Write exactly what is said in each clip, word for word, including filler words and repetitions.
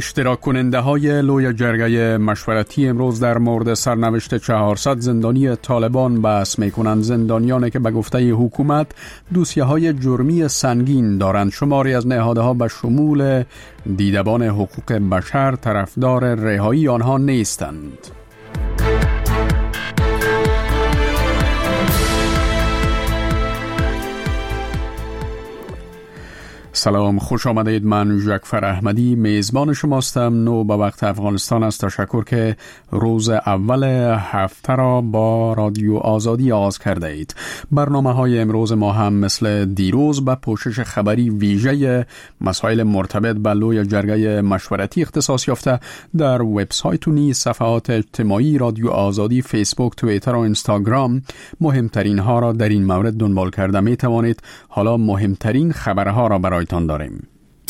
اشتراک کننده های لوی جرگه مشورتی امروز در مورد سرنوشت چهارصد زندانی طالبان بحث می کنند. زندانیانی که به گفته حکومت دوسیه های جرمی سنگین دارند. شماری از نهادها به شمول دیدبان حقوق بشر طرفدار رهایی آنها نیستند. سلام، خوش آمدید. من جعفر احمدی میزبان شماستم. نو به وقت افغانستان است. تشکر که روز اول هفته را با رادیو آزادی آغاز کرده اید. برنامه های امروز ما هم مثل دیروز به پوشش خبری ویژه مسائل مرتبط به لوی جرگه مشورتی اختصاص یافته در وبسایت و نیز صفحات اجتماعی رادیو آزادی، فیسبوک، توییتر و اینستاگرام مهمترین ها را در این مورد دنبال کرده می توانید. حالا مهمترین خبرها را برای تان داریم.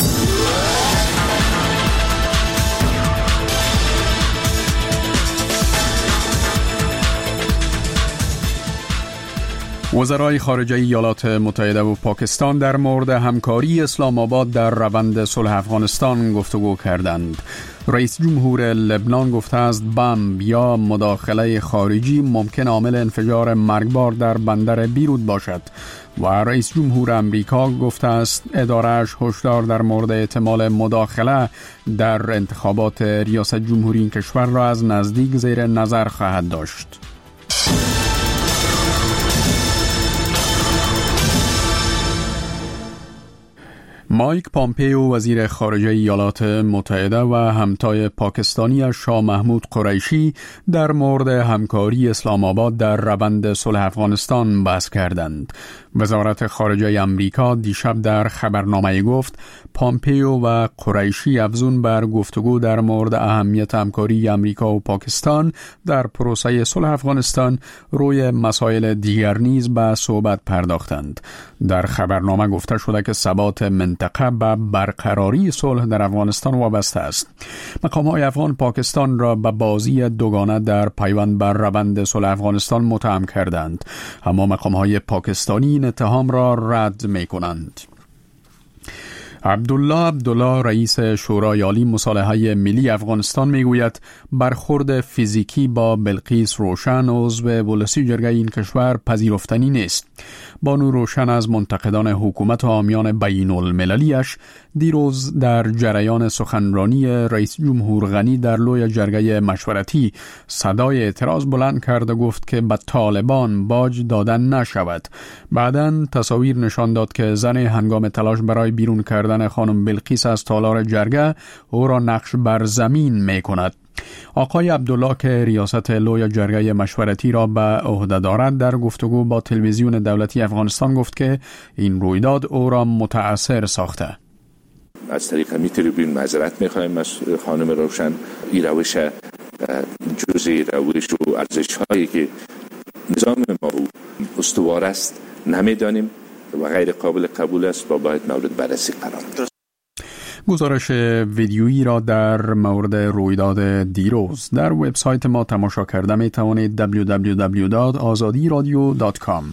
وزرای خارجه ایالات متحده و پاکستان در مورد همکاری اسلام آباد در روند صلح افغانستان گفتگو کردند. رئیس جمهور لبنان گفته است بمب یا مداخله خارجی ممکن عامل انفجار مرگبار در بندر بیروت باشد و رئیس جمهور امریکا گفته است اداره‌اش هشدار در مورد احتمال مداخله در انتخابات ریاست جمهوری این کشور را از نزدیک زیر نظر خواهد داشت. مایک پامپیو وزیر خارجه ایالات متحده و همتای پاکستانی شاه محمود قریشی در مورد همکاری اسلام آباد در روند صلح افغانستان بحث کردند. وزارت خارجه امریکا دیشب در خبرنامه گفت پامپیو و قریشی افزون بر گفتگو در مورد اهمیت همکاری امریکا و پاکستان در پروسه صلح افغانستان روی مسائل دیگر نیز به صحبت پرداختند. در خبرنامه گفته شده که ثبات منطقه به برقراری صلح در افغانستان وابسته است. مقام‌های افغان پاکستان را به بازی دوگانه در پیوند بر روند صلح افغانستان متهم کردند، اما مقام‌های پاکستانی این اتهام را رد می‌کنند. عبدالله عبدالله رئیس شورای عالی مصالحه ملی افغانستان میگوید برخورد فیزیکی با بلقیس روشن عضو ولسی جرگه این کشور پذیرفتنی نیست. بانو روشن از منتقدان حکومت و حامیان بین المللیش دیروز در جریان سخنرانی رئیس جمهور غنی در لوی جرگه مشورتی صدای اعتراض بلند کرد و گفت که به طالبان باج دادن نشود. بعداً تصاویر نشان داد که زن هنگام تلاش برای بیرون کردن خانم بلقیس از تالار جرگه او را نقش بر زمین می کند. آقای عبدالله که ریاست لوی جرگه مشورتی را به عهده دارد در گفتگو با تلویزیون دولتی افغانستان گفت که این رویداد او را متأثر ساخته. از طریق می تریبون معذرت می خواهیم از خانم روشن. این روش جزئی روش و ارزش هایی که نظام ما استوار است نمی دانیم و غیر قابل قبول است و باید مورد بررسی قرار گیرد. گزارش ویدیویی را در مورد رویداد دیروز در وبسایت ما تماشا کرده می توانید دبلیو دبلیو دبلیو دات آزادی رادیو دات کام.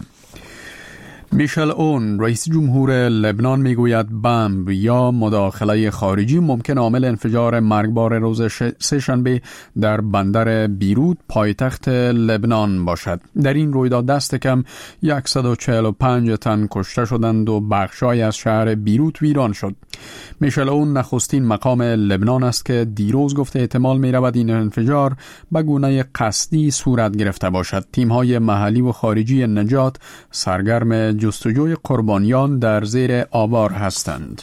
میشل اون رئیس جمهور لبنان میگوید بمب یا مداخله خارجی ممکن عامل انفجار مرگبار روز سه‌شنبه در بندر بیروت پایتخت لبنان باشد. در این رویداد دست کم صد و چهل و پنج تن کشته شدند و بخشای از شهر بیروت ویران شد. میشل اون نخستین مقام لبنان است که دیروز گفته احتمال می رود این انفجار به گونه قصدی صورت گرفته باشد. تیم‌های محلی و خارجی نجات سرگرم جستجوی قربانیان در زیر آوار هستند.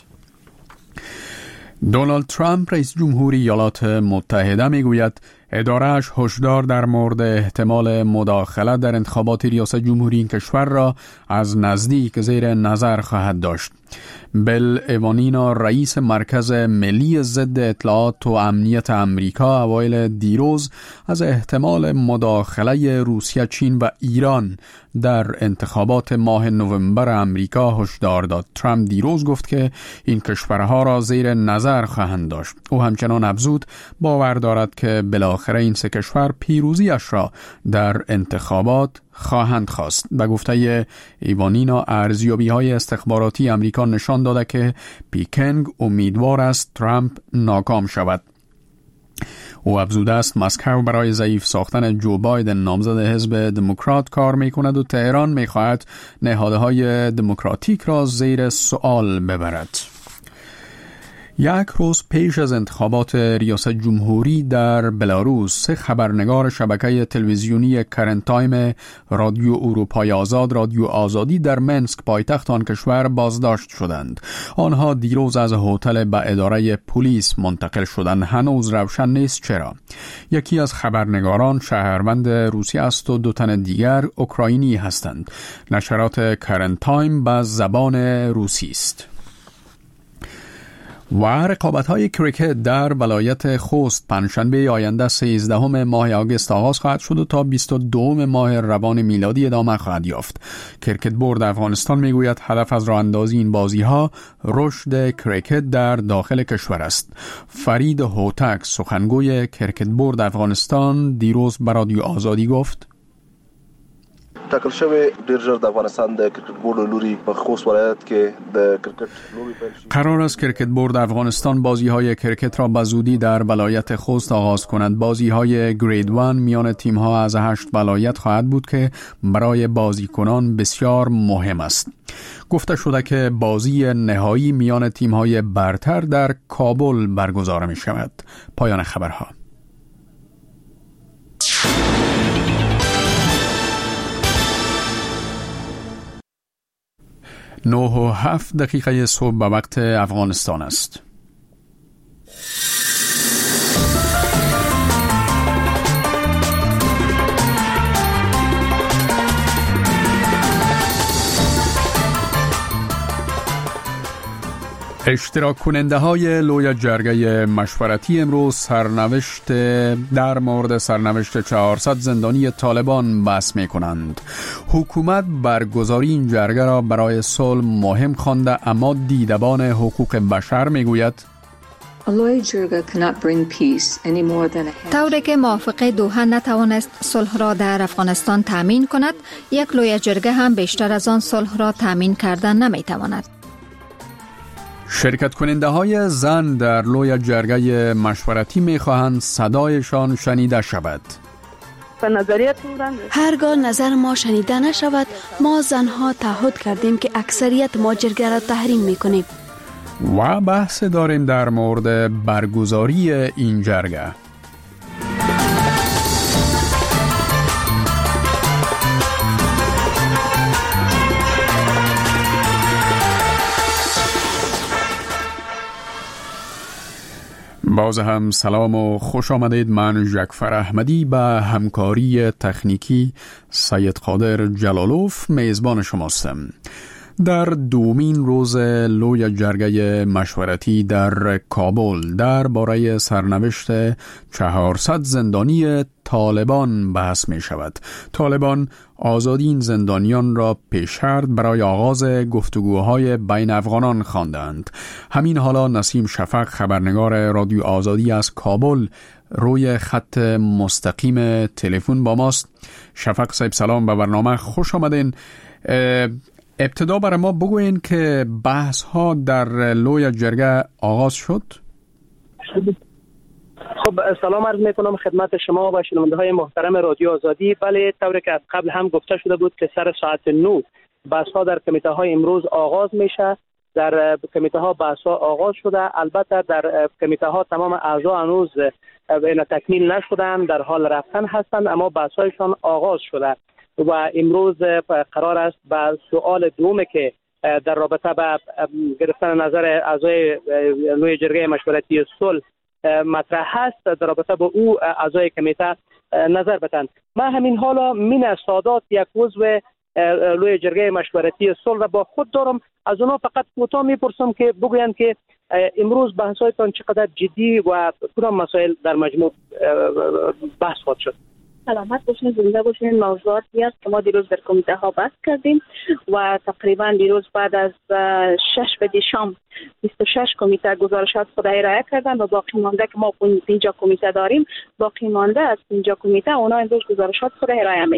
دونالد ترامپ رئیس جمهوری ایالات متحده میگوید اداره‌اش هشدار در مورد احتمال مداخله در انتخابات ریاست جمهوری این کشور را از نزدیک زیر نظر خواهد داشت. بل ایوانینا رئیس مرکز ملی ضد اطلاعات و امنیت امریکا اوایل دیروز از احتمال مداخله روسیه، چین و ایران در انتخابات ماه نوامبر امریکا هشدار داد. ترامپ دیروز گفت که این کشورها را زیر نظر خواهند داشت. او همچنان افزود باور دارد که بالاخره این سه کشور پیروزیش را در انتخابات خواهند خواست. به گفته ایوانینا، ارزیابی‌های استخباراتی امریکا نشان داده که پیکنگ امیدوار است ترامپ ناکام شود. او افزوده است مسکو برای ضعیف ساختن جو بایدن نامزد حزب دموکرات کار می‌کند و تهران می‌خواهد نهادهای دموکراتیک را زیر سوال ببرد. یک روز پیش از انتخابات ریاست جمهوری در بلاروس، سه خبرنگار شبکه تلویزیونی کرنت تایم، رادیو اروپای آزاد، رادیو آزادی در منسک پایتخت آن کشور بازداشت شدند. آنها دیروز از هتل به اداره پلیس منتقل شدند. هنوز روشن نیست چرا. یکی از خبرنگاران شهروند روسیه است و دو تن دیگر اوکراینی هستند. نشرات کرنت تایم به زبان روسی است. و رقابت‌های کریکت در ولایت خوست پنجشنبه آینده سیزدهم ماه آگوست آغاز خواهد شد و تا بیست و دوم ماه روان میلادی ادامه خواهد یافت. کریکت بورد افغانستان میگوید هدف از راه اندازی این بازی‌ها رشد کریکت در داخل کشور است. فرید هوتک، سخنگوی کریکت بورد افغانستان، دیروز به رادیو آزادی گفت: ټاکل شوی ډیر ژر د افغانستان د کرکټ بورډ لوري په خوست ولایت کې د کرکټ لوبې پیل شي. قرار است کرکت بورد افغانستان بازی‌های کرکت را به زودی در ولایت خوست آغاز کند. بازی‌های گرید وان میان تیم‌ها از هشت ولایت خواهد بود که برای بازیکنان بسیار مهم است. گفته شده که بازی نهایی میان تیم‌های برتر در کابل برگزار می‌شود. پایان خبرها. نه و هفت دقیقه صبح به وقت افغانستان است. اشتراک کننده های لوی جرگه مشورتی امروز سرنوشت در مورد سرنوشت چهارصد زندانی طالبان بحث می کنند. حکومت برگزاری این جرگه را برای صلح مهم خوانده، اما دیدبان حقوق بشر می گوید طوری که موافقه دوحه نتوانست صلح را در افغانستان تامین کند، یک لوی جرگه هم بیشتر از آن صلح را تامین کردن نمی تواند. شرکت کننده های زن در لوی جرگه مشورتی می خواهند صدایشان شنیده شود. هرگاه نظر ما شنیده نشود، ما زنها تعهد کردیم که اکثریت ما جرگه را تحریم می کنیم. و بحث داریم در مورد برگزاری این جرگه. باز هم سلام و خوش آمدید. من جعفر احمدی به همکاری تکنیکی سید قادر جلالوف میزبان شماستم. در دومین روز لوی جرگه مشورتی در کابل درباره سرنوشت چهارصد زندانی طالبان بحث می شود. طالبان آزادی این زندانیان را پیش‌شرط برای آغاز گفتگوهای بین افغانان خواندند. همین حالا نسیم شفق، خبرنگار رادیو آزادی از کابل، روی خط مستقیم تلفن با ماست. شفق صاحب سلام، به برنامه خوش آمدین. ابتدا برای ما بگوین که بحث ها در لوی جرگه آغاز شد. خب سلام عرض میکنم خدمت شما و شنونده های محترم رادیو آزادی. بله، طوری که از قبل هم گفته شده بود که سر ساعت نه بحث ها در کمیته های امروز آغاز میشه. در کمیته ها بحث ها آغاز شده. البته در کمیته ها تمام اعضا هنوز اینا تکمیل نشدن، در حال رفتن هستند، اما بحث هایشان آغاز شده و امروز قرار است با سوال دوم که در رابطه با گرفتن نظر اعضای لوی جرگه مشورتی صلح مطرح هست، در رابطه با او اعضای کمیته نظر بدن. من همین حالا من سادات یک عضو لوی جرگه مشورتی صلح را با خود دارم. از اونا فقط کوتاه میپرسم که بگویند که امروز بحث‌هایتان چقدر جدی و کدام مسائل در مجموع بحث خواهد شد. سلامت باشین، زنده باشین. موضوعاتی است که ما دیروز در کمیته ها بحث کردیم و تقریبا دیروز بعد از شش بجه شام بیست و شش کمیته گزارشات خود ارائه کردن و باقی مانده که ما پنجاه کمیته داریم، باقی مانده از پنجاه کمیته اونا امروز گزارشات خود ارائه میکنند.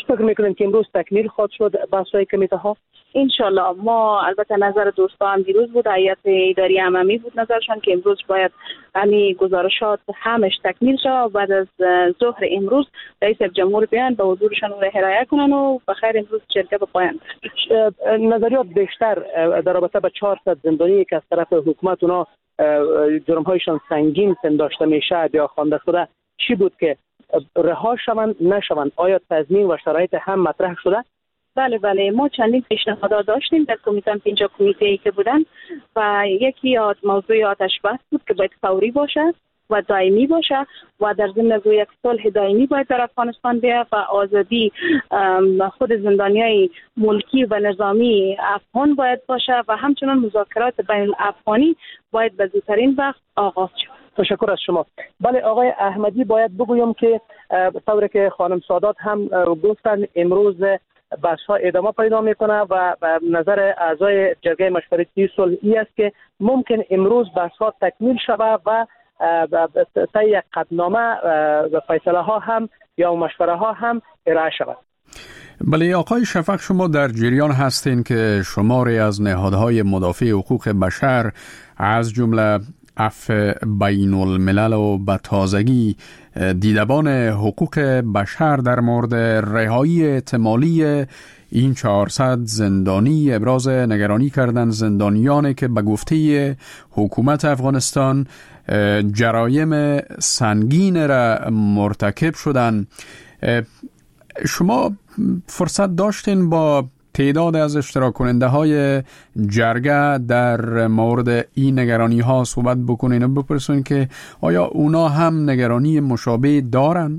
فکر میکنیم که امروز تکمیل خواهد شد بحث‌های کمیته ها؟ انشالله. ما البته نظر دوستان دیروز بود، هیئت اداری عمومی بود نظرشان که امروز باید همین گزارشات همش تکمیل شود. بعد از ظهر امروز رئیس جمهور بیان به حضورشان رو هدایت کنن و بخیر امروز جلسه به پایان برسد. نظریات بیشتر در رابطه با چهارصد زندانی که از طرف حکومت اونا جرم‌هایشان سنگین پنداشته میشه یا خوانده شده چی بود که رها شوند نشوند؟ آیا تضمین و شرایط هم مطرح شده؟ بله بله ما چندین پیشنهاد داشتیم در کمیته پنجاه کمیته که بودن و یکی از موضوع آتش بس بود که باید فوری باشه و دائمی باشه و در ضمن یک صلح دائمی باید در افغانستان بیاد و آزادی خود زندانیای ملکی و نظامی افغان باید باشه و همچنان مذاکرات بین الافغانی باید به زودترین وقت آغاز شود. تشکر از شما. بله آقای احمدی، باید بگویم که طوری که خانم سادات هم گفتن امروز بحث‌ها ادامه پیدا میکنه و نظر اعضای جرگه مشورتی صلحی است که ممکن امروز بحث‌ها تکمیل شود و تا یک قطعنامه و فیصله ها هم یا مشوره ها هم ارائه شود. بله آقای شفق، شما در جریان هستین که شماری از نهادهای مدافع حقوق بشر از جمله عفو بین الملل و به تازگی دیدبان حقوق بشر در مورد رهایی احتمالی این چهارصد زندانی ابراز نگرانی کردند، زندانیانی که به گفته حکومت افغانستان جرایم سنگین را مرتکب شدند. شما فرصت داشتین با تعداد از اشتراک کننده های جرگه در مورد این نگرانی ها صحبت بکنین و بپرسین که آیا اونا هم نگرانی مشابه دارن؟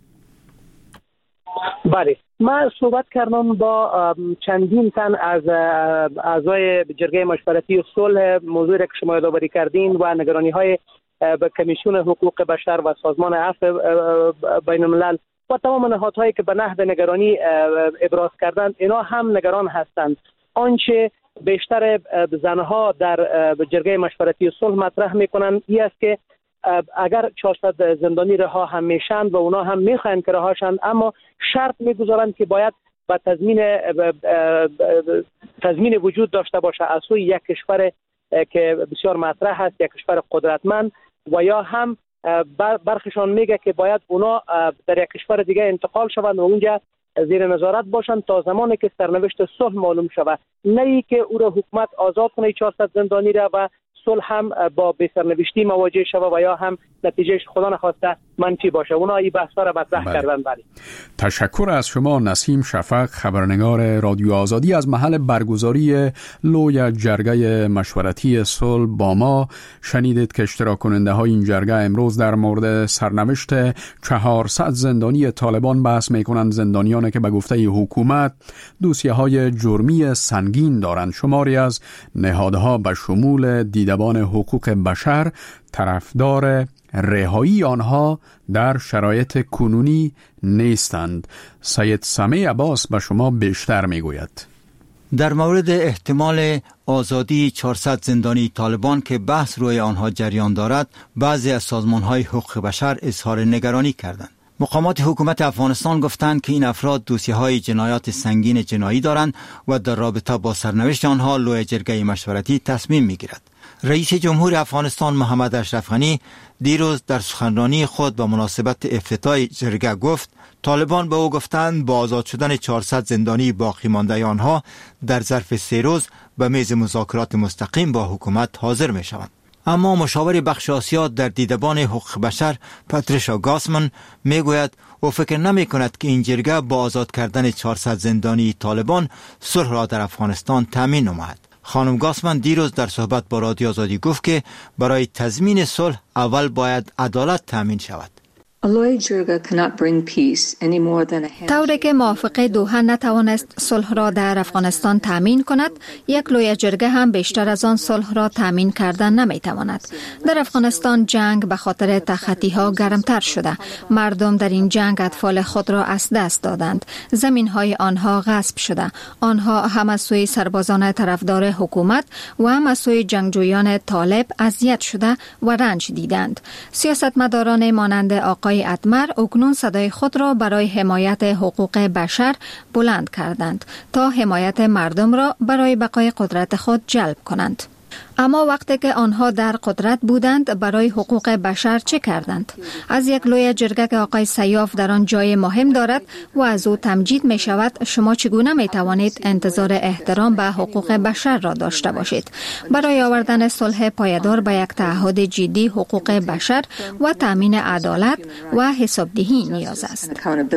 بله، من صحبت کردم با چندین تن از اعضای جرگه مشورتی صلح موضوعی که شما یادآوری کردین و نگرانی های به کمیسیون حقوق بشر و سازمان عفو بین الملل و تمام نهادهایی که به نحو نگرانی ابراز کردند، اینا هم نگران هستند. آنچه بیشتر زنها در جرگه مشورتی صلح مطرح میکنند این است که اگر چهارصد زندانی رها هم میشند و اونا هم میخواین که رها شند، اما شرط میگذارند که باید با تضمین تضمین وجود داشته باشه از سوی یک کشور که بسیار مطرح است، یک کشور قدرتمند، و یا هم برخشان میگه که باید اونا در یک کشور دیگه انتقال شوند و اونجا زیر نظارت باشند تا زمانی که سرنوشت صلح معلوم شود، نه ای که او را حکومت آزاد کنه چهارصد زندانی را و صلح هم با بی‌سرنوشتی مواجه شود و یا هم نتیجهش خدا نخواسته منفی باشه. اونا این بحثا را مطرح کردن. بله. تشکر از شما نسیم شفق، خبرنگار رادیو آزادی از محل برگزاری لوی جرگه مشورتی صلح با ما. شنیدید که اشتراک کننده های این جرگه امروز در مورد سرنوشت چهارصد زندانی طالبان بحث میکنند، زندانیانی که به گفته حکومت دوسیه های جرمی سنگین دارند. شماری از نهادها به شمول دیدبان حقوق بشر طرفدار رهایی آنها در شرایط کنونی نیستند. سید سمیع عباس به شما بیشتر میگوید. در مورد احتمال آزادی چهارصد زندانی طالبان که بحث روی آنها جریان دارد، بعضی از سازمان‌های حقوق بشر اظهار نگرانی کردند. مقامات حکومت افغانستان گفتند که این افراد دوسیه‌های جنایات سنگین جنایی دارند و در رابطه با سرنوشت آنها لوی جرگه مشورتی تصمیم می‌گیرد. رئیس جمهور افغانستان محمد اشرف غنی دیروز در سخنرانی خود به مناسبت افتتاح جرگه گفت طالبان به او گفتند با آزاد شدن چهارصد زندانی باقی مانده آنها در ظرف سه روز به میز مذاکرات مستقیم با حکومت حاضر می شوند. اما مشاور بخش آسیا در دیدبان حقوق بشر پاتریشا گاسمن می گوید او فکر نمی کند که این جرگه با آزاد کردن چهارصد زندانی طالبان صلح را در افغانستان تامین نماید. خانم گاسمن دیروز در صحبت با رادیو آزادی گفت که برای تضمین صلح اول باید عدالت تامین شود. طوری که موافقه دوحه نتوانست صلح را در افغانستان تامین کند، یک لوی جرگه هم بیشتر از آن صلح را تامین کردن نمیتواند. در افغانستان جنگ به خاطر تخطی ها گرمتر شده. مردم در این جنگ اطفال خود را از دست دادند. زمین های آنها غصب شده. آنها هم از سوی سربازان طرفدار حکومت و هم از سوی جنگجویان طالب اذیت شده و رنج دیدند. سیاستمداران مانند آقای آقای اتمر اکنون صدای خود را برای حمایت حقوق بشر بلند کردند تا حمایت مردم را برای بقای قدرت خود جلب کنند. اما وقتی که آنها در قدرت بودند برای حقوق بشر چه کردند؟ از یک لوی جرگه که آقای سیاف در آن جای مهم دارد و از او تمجید می شود، شما چگونه می توانید انتظار احترام به حقوق بشر را داشته باشید؟ برای آوردن صلح پایدار به یک تعهد جدی حقوق بشر و تامین عدالت و حسابدهی نیاز است.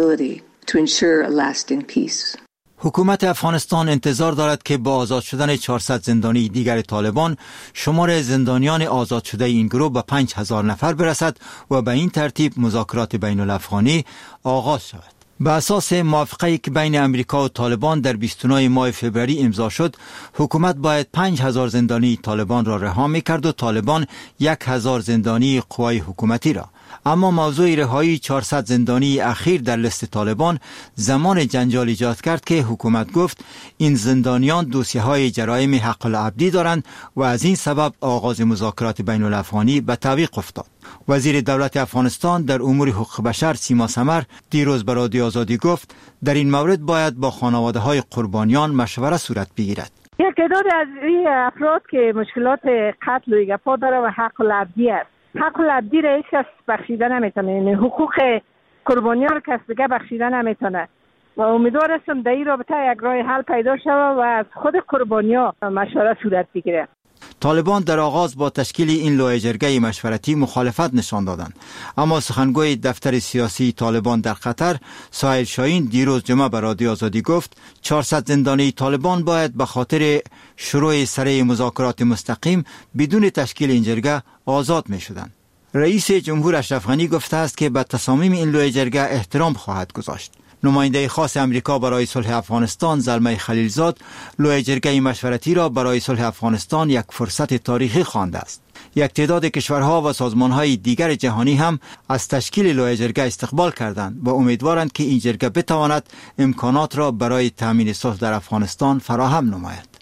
حکومت افغانستان انتظار دارد که با آزاد شدن چهارصد زندانی دیگر طالبان شمار زندانیان آزاد شده این گروه به پنج هزار نفر برسد و به این ترتیب مذاکرات بین الافغانی آغاز شود. به اساس موافقه‌ای که بین امریکا و طالبان در بیست و نه ماه فوریه امضا شد، حکومت باید پنج هزار زندانی طالبان را رها می‌کرد و طالبان یک هزار زندانی قوای حکومتی را. اما موضوع رهایی چهارصد زندانی اخیر در لیست طالبان زمان جنجال ایجاد کرد که حکومت گفت این زندانیان دوسیه‌های جرایم حق العبدی دارند و از این سبب آغاز مذاکرات بین الافغانی به تعویق افتاد. وزیر دولت افغانستان در امور حقوق بشر سیما سمر دیروز به رادیو آزادی گفت در این مورد باید با خانواده‌های قربانیان مشوره صورت بگیرد. یک تعداد از این افراد که مشکلات قتل و گپا داره و حق العبدی است، حق العبدی را هیچ کس بخشیده نمیتونه، یعنی حقوق قربانیان را کس دیگه بخشیده نمیتونه و امیدوار هستم در این رابطه یک راه حل پیدا شود و از خود قربانیان مشوره صورت بگیره. طالبان در آغاز با تشکیل این لوی جرگه مشورتی مخالفت نشان دادند، اما سخنگوی دفتر سیاسی طالبان در قطر سهیل شاهین دیروز جمعه به رادیو آزادی گفت چهارصد زندانی طالبان باید به خاطر شروع سری مذاکرات مستقیم بدون تشکیل این جرگه آزاد می شدند. رئیس جمهور اشرف غنی گفته است که به تصامیم این لوی جرگه احترام خواهد گذاشت. نماینده خاص امریکا برای صلح افغانستان زلمه خلیلزاد لوی جرگه مشورتی را برای صلح افغانستان یک فرصت تاریخی خوانده است. یک تعداد کشورها و سازمانهای دیگر جهانی هم از تشکیل لوی جرگه استقبال کردند و امیدوارند که این جرگه بتواند امکانات را برای تامین صلح در افغانستان فراهم نماید.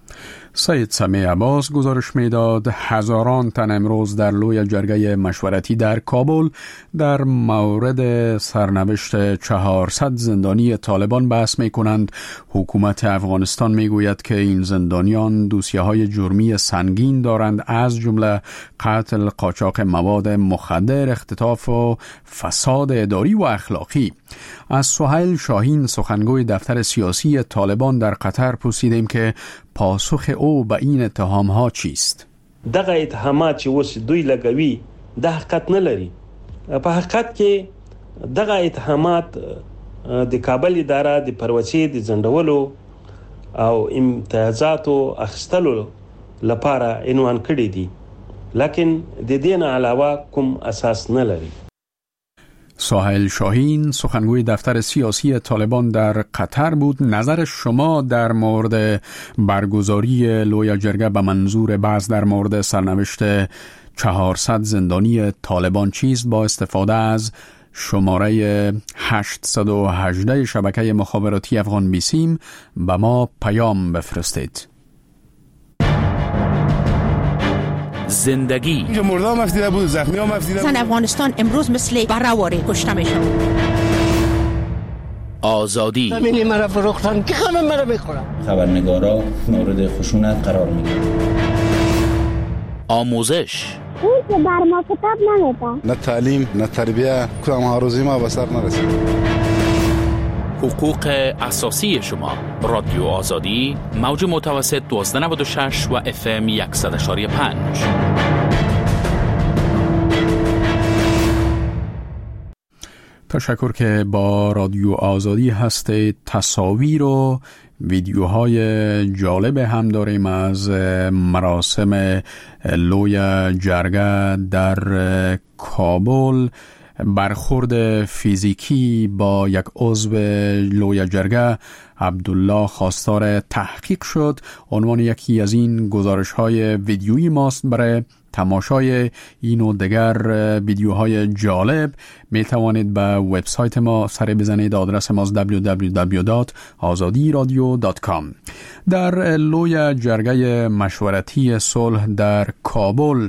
سید سمیع عباس گزارش میداد هزاران تن امروز در لوی جرگه مشورتی در کابل در مورد سرنوشت چهارصد زندانی طالبان بحث می کنند. حکومت افغانستان می گوید که این زندانیان دوسیه های جرمی سنگین دارند، از جمله قتل، قاچاق مواد مخدر، اختطاف و فساد اداری و اخلاقی. از سهیل شاهین سخنگوی دفتر سیاسی طالبان در قطر پرسیدیم که پاسخ او به این اتهام ها چیست؟ دغه اتهامات چې اوس دوی لګوي د حقیقت نه لري. په حقیقت کې دغه اتهامات د کابل اداره د پروسې د ځنډولو او امتیازاتو اخیستلو لپاره عنوان کړي دي، لکن د دې نه علاوه کوم اساس نه لري. سهیل شاهین سخنگوی دفتر سیاسی طالبان در قطر بود. نظر شما در مورد برگزاری لوی جرگه به منظور بحث در مورد سرنوشت چهارصد زندانی طالبان چیست؟ با استفاده از شماره هشتصد و هجده شبکه مخابراتی افغان بیسیم به ما پیام بفرستید. زندگی مردم مفتیده بود، زخمی ها مفتیده بود. زن افغانستان امروز مثل برهواره کشته میشن. آزادی زمینی مرا فروختن که همه مرا میخورن. خبرنگارا مورد خشونت قرار میگیرن. آموزش اون که بر ما کتاب نمیده. نه تعلیم نه تربیه، کدام هاروزی ما به سر نرسید. حقوق اساسی شما. رادیو آزادی موج متوسط دوازده نود و شش و اف ام صد و یک و پنج. تشکر که با رادیو آزادی هستید. تصاویر و ویدیوهای جالب هم داریم از مراسم لوی جرگه در کابل. برخورد فیزیکی با یک عضو لوی جرگه عبدالله خواستار تحقیق شد. عنوان یکی از این گزارش های ویدیویی ماست. برای تماشای این و دیگر ویدیوهای جالب می توانید به وبسایت ما سر بزنید. آدرس ما دبلیو دبلیو دبلیو دات آزادی رادیو دات کام. در لوی جرگه مشورتی صلح در کابل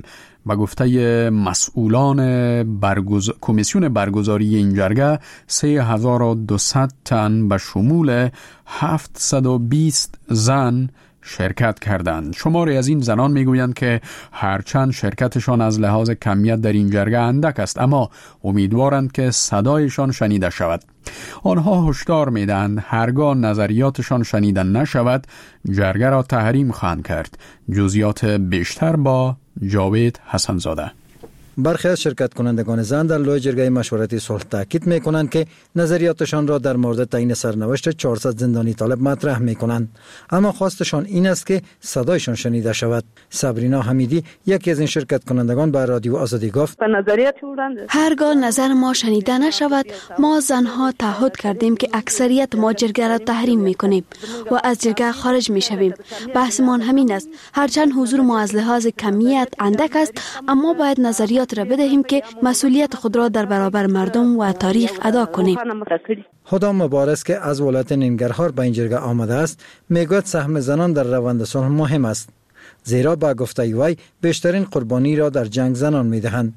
به گفته مسئولان برگز... کمیسیون برگزاری این جرگه سه هزار و دویست تن به شمول هفتصد و بیست زن شرکت کردند. شماری از این زنان میگویند که هرچند شرکتشان از لحاظ کمیت در این جرگه اندک است، اما امیدوارند که صدایشان شنیده شود. آنها هشدار میدهند هرگاه نظریاتشان شنیده نشود جرگه را تحریم خواهند کرد. جزئیات بیشتر با جاوید حسنزاده. برخی از شرکت کنندگان زن در لوی جرگه مشورتی صلح تاکید می کنند که نظریاتشان را در مورد تعیین سرنوشت چهارصد زندانی طالب مطرح می کنند، اما خواستشان این است که صدایشان شنیده شود. صبرینا حمیدی یکی از این شرکت کنندگان به رادیو آزادی گفت هرگاه نظر ما شنیده نشود ما زنها تعهد کردیم که اکثریت ما جرگه را تحریم می کنیم و از جرگه خارج می شویم. بحثمان همین است. هرچند حضور ما از لحاظ کمیت اندک است، اما باید نظریات را بدهیم که مسئولیت خود را در برابر مردم و تاریخ ادا کنیم. هدا مبارز که از ولایت ننگرهار به این جرگه آمده است میگوید سهم زنان در روند صلح مهم است، زیرا با گفته وی بیشترین قربانی را در جنگ زنان میدهند.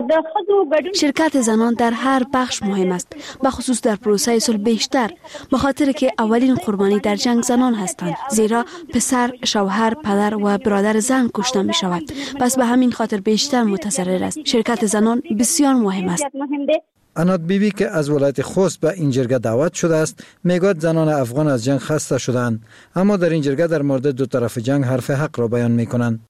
شرکت زنان در هر بخش مهم است، به خصوص در پروسه صلح بیشتر، به خاطر که اولین قربانی در جنگ زنان هستند، زیرا پسر، شوهر، پدر و برادر زن کشته می شود. پس به همین خاطر بیشتر متضرر است. شرکت زنان بسیار مهم است. انات بیبی که از ولایت خوست به این جرگه دعوت شده است میگوید زنان افغان از جنگ خسته شدند، اما در این جرگه در مورد دو طرف جنگ حرف حق را بیان می کنند.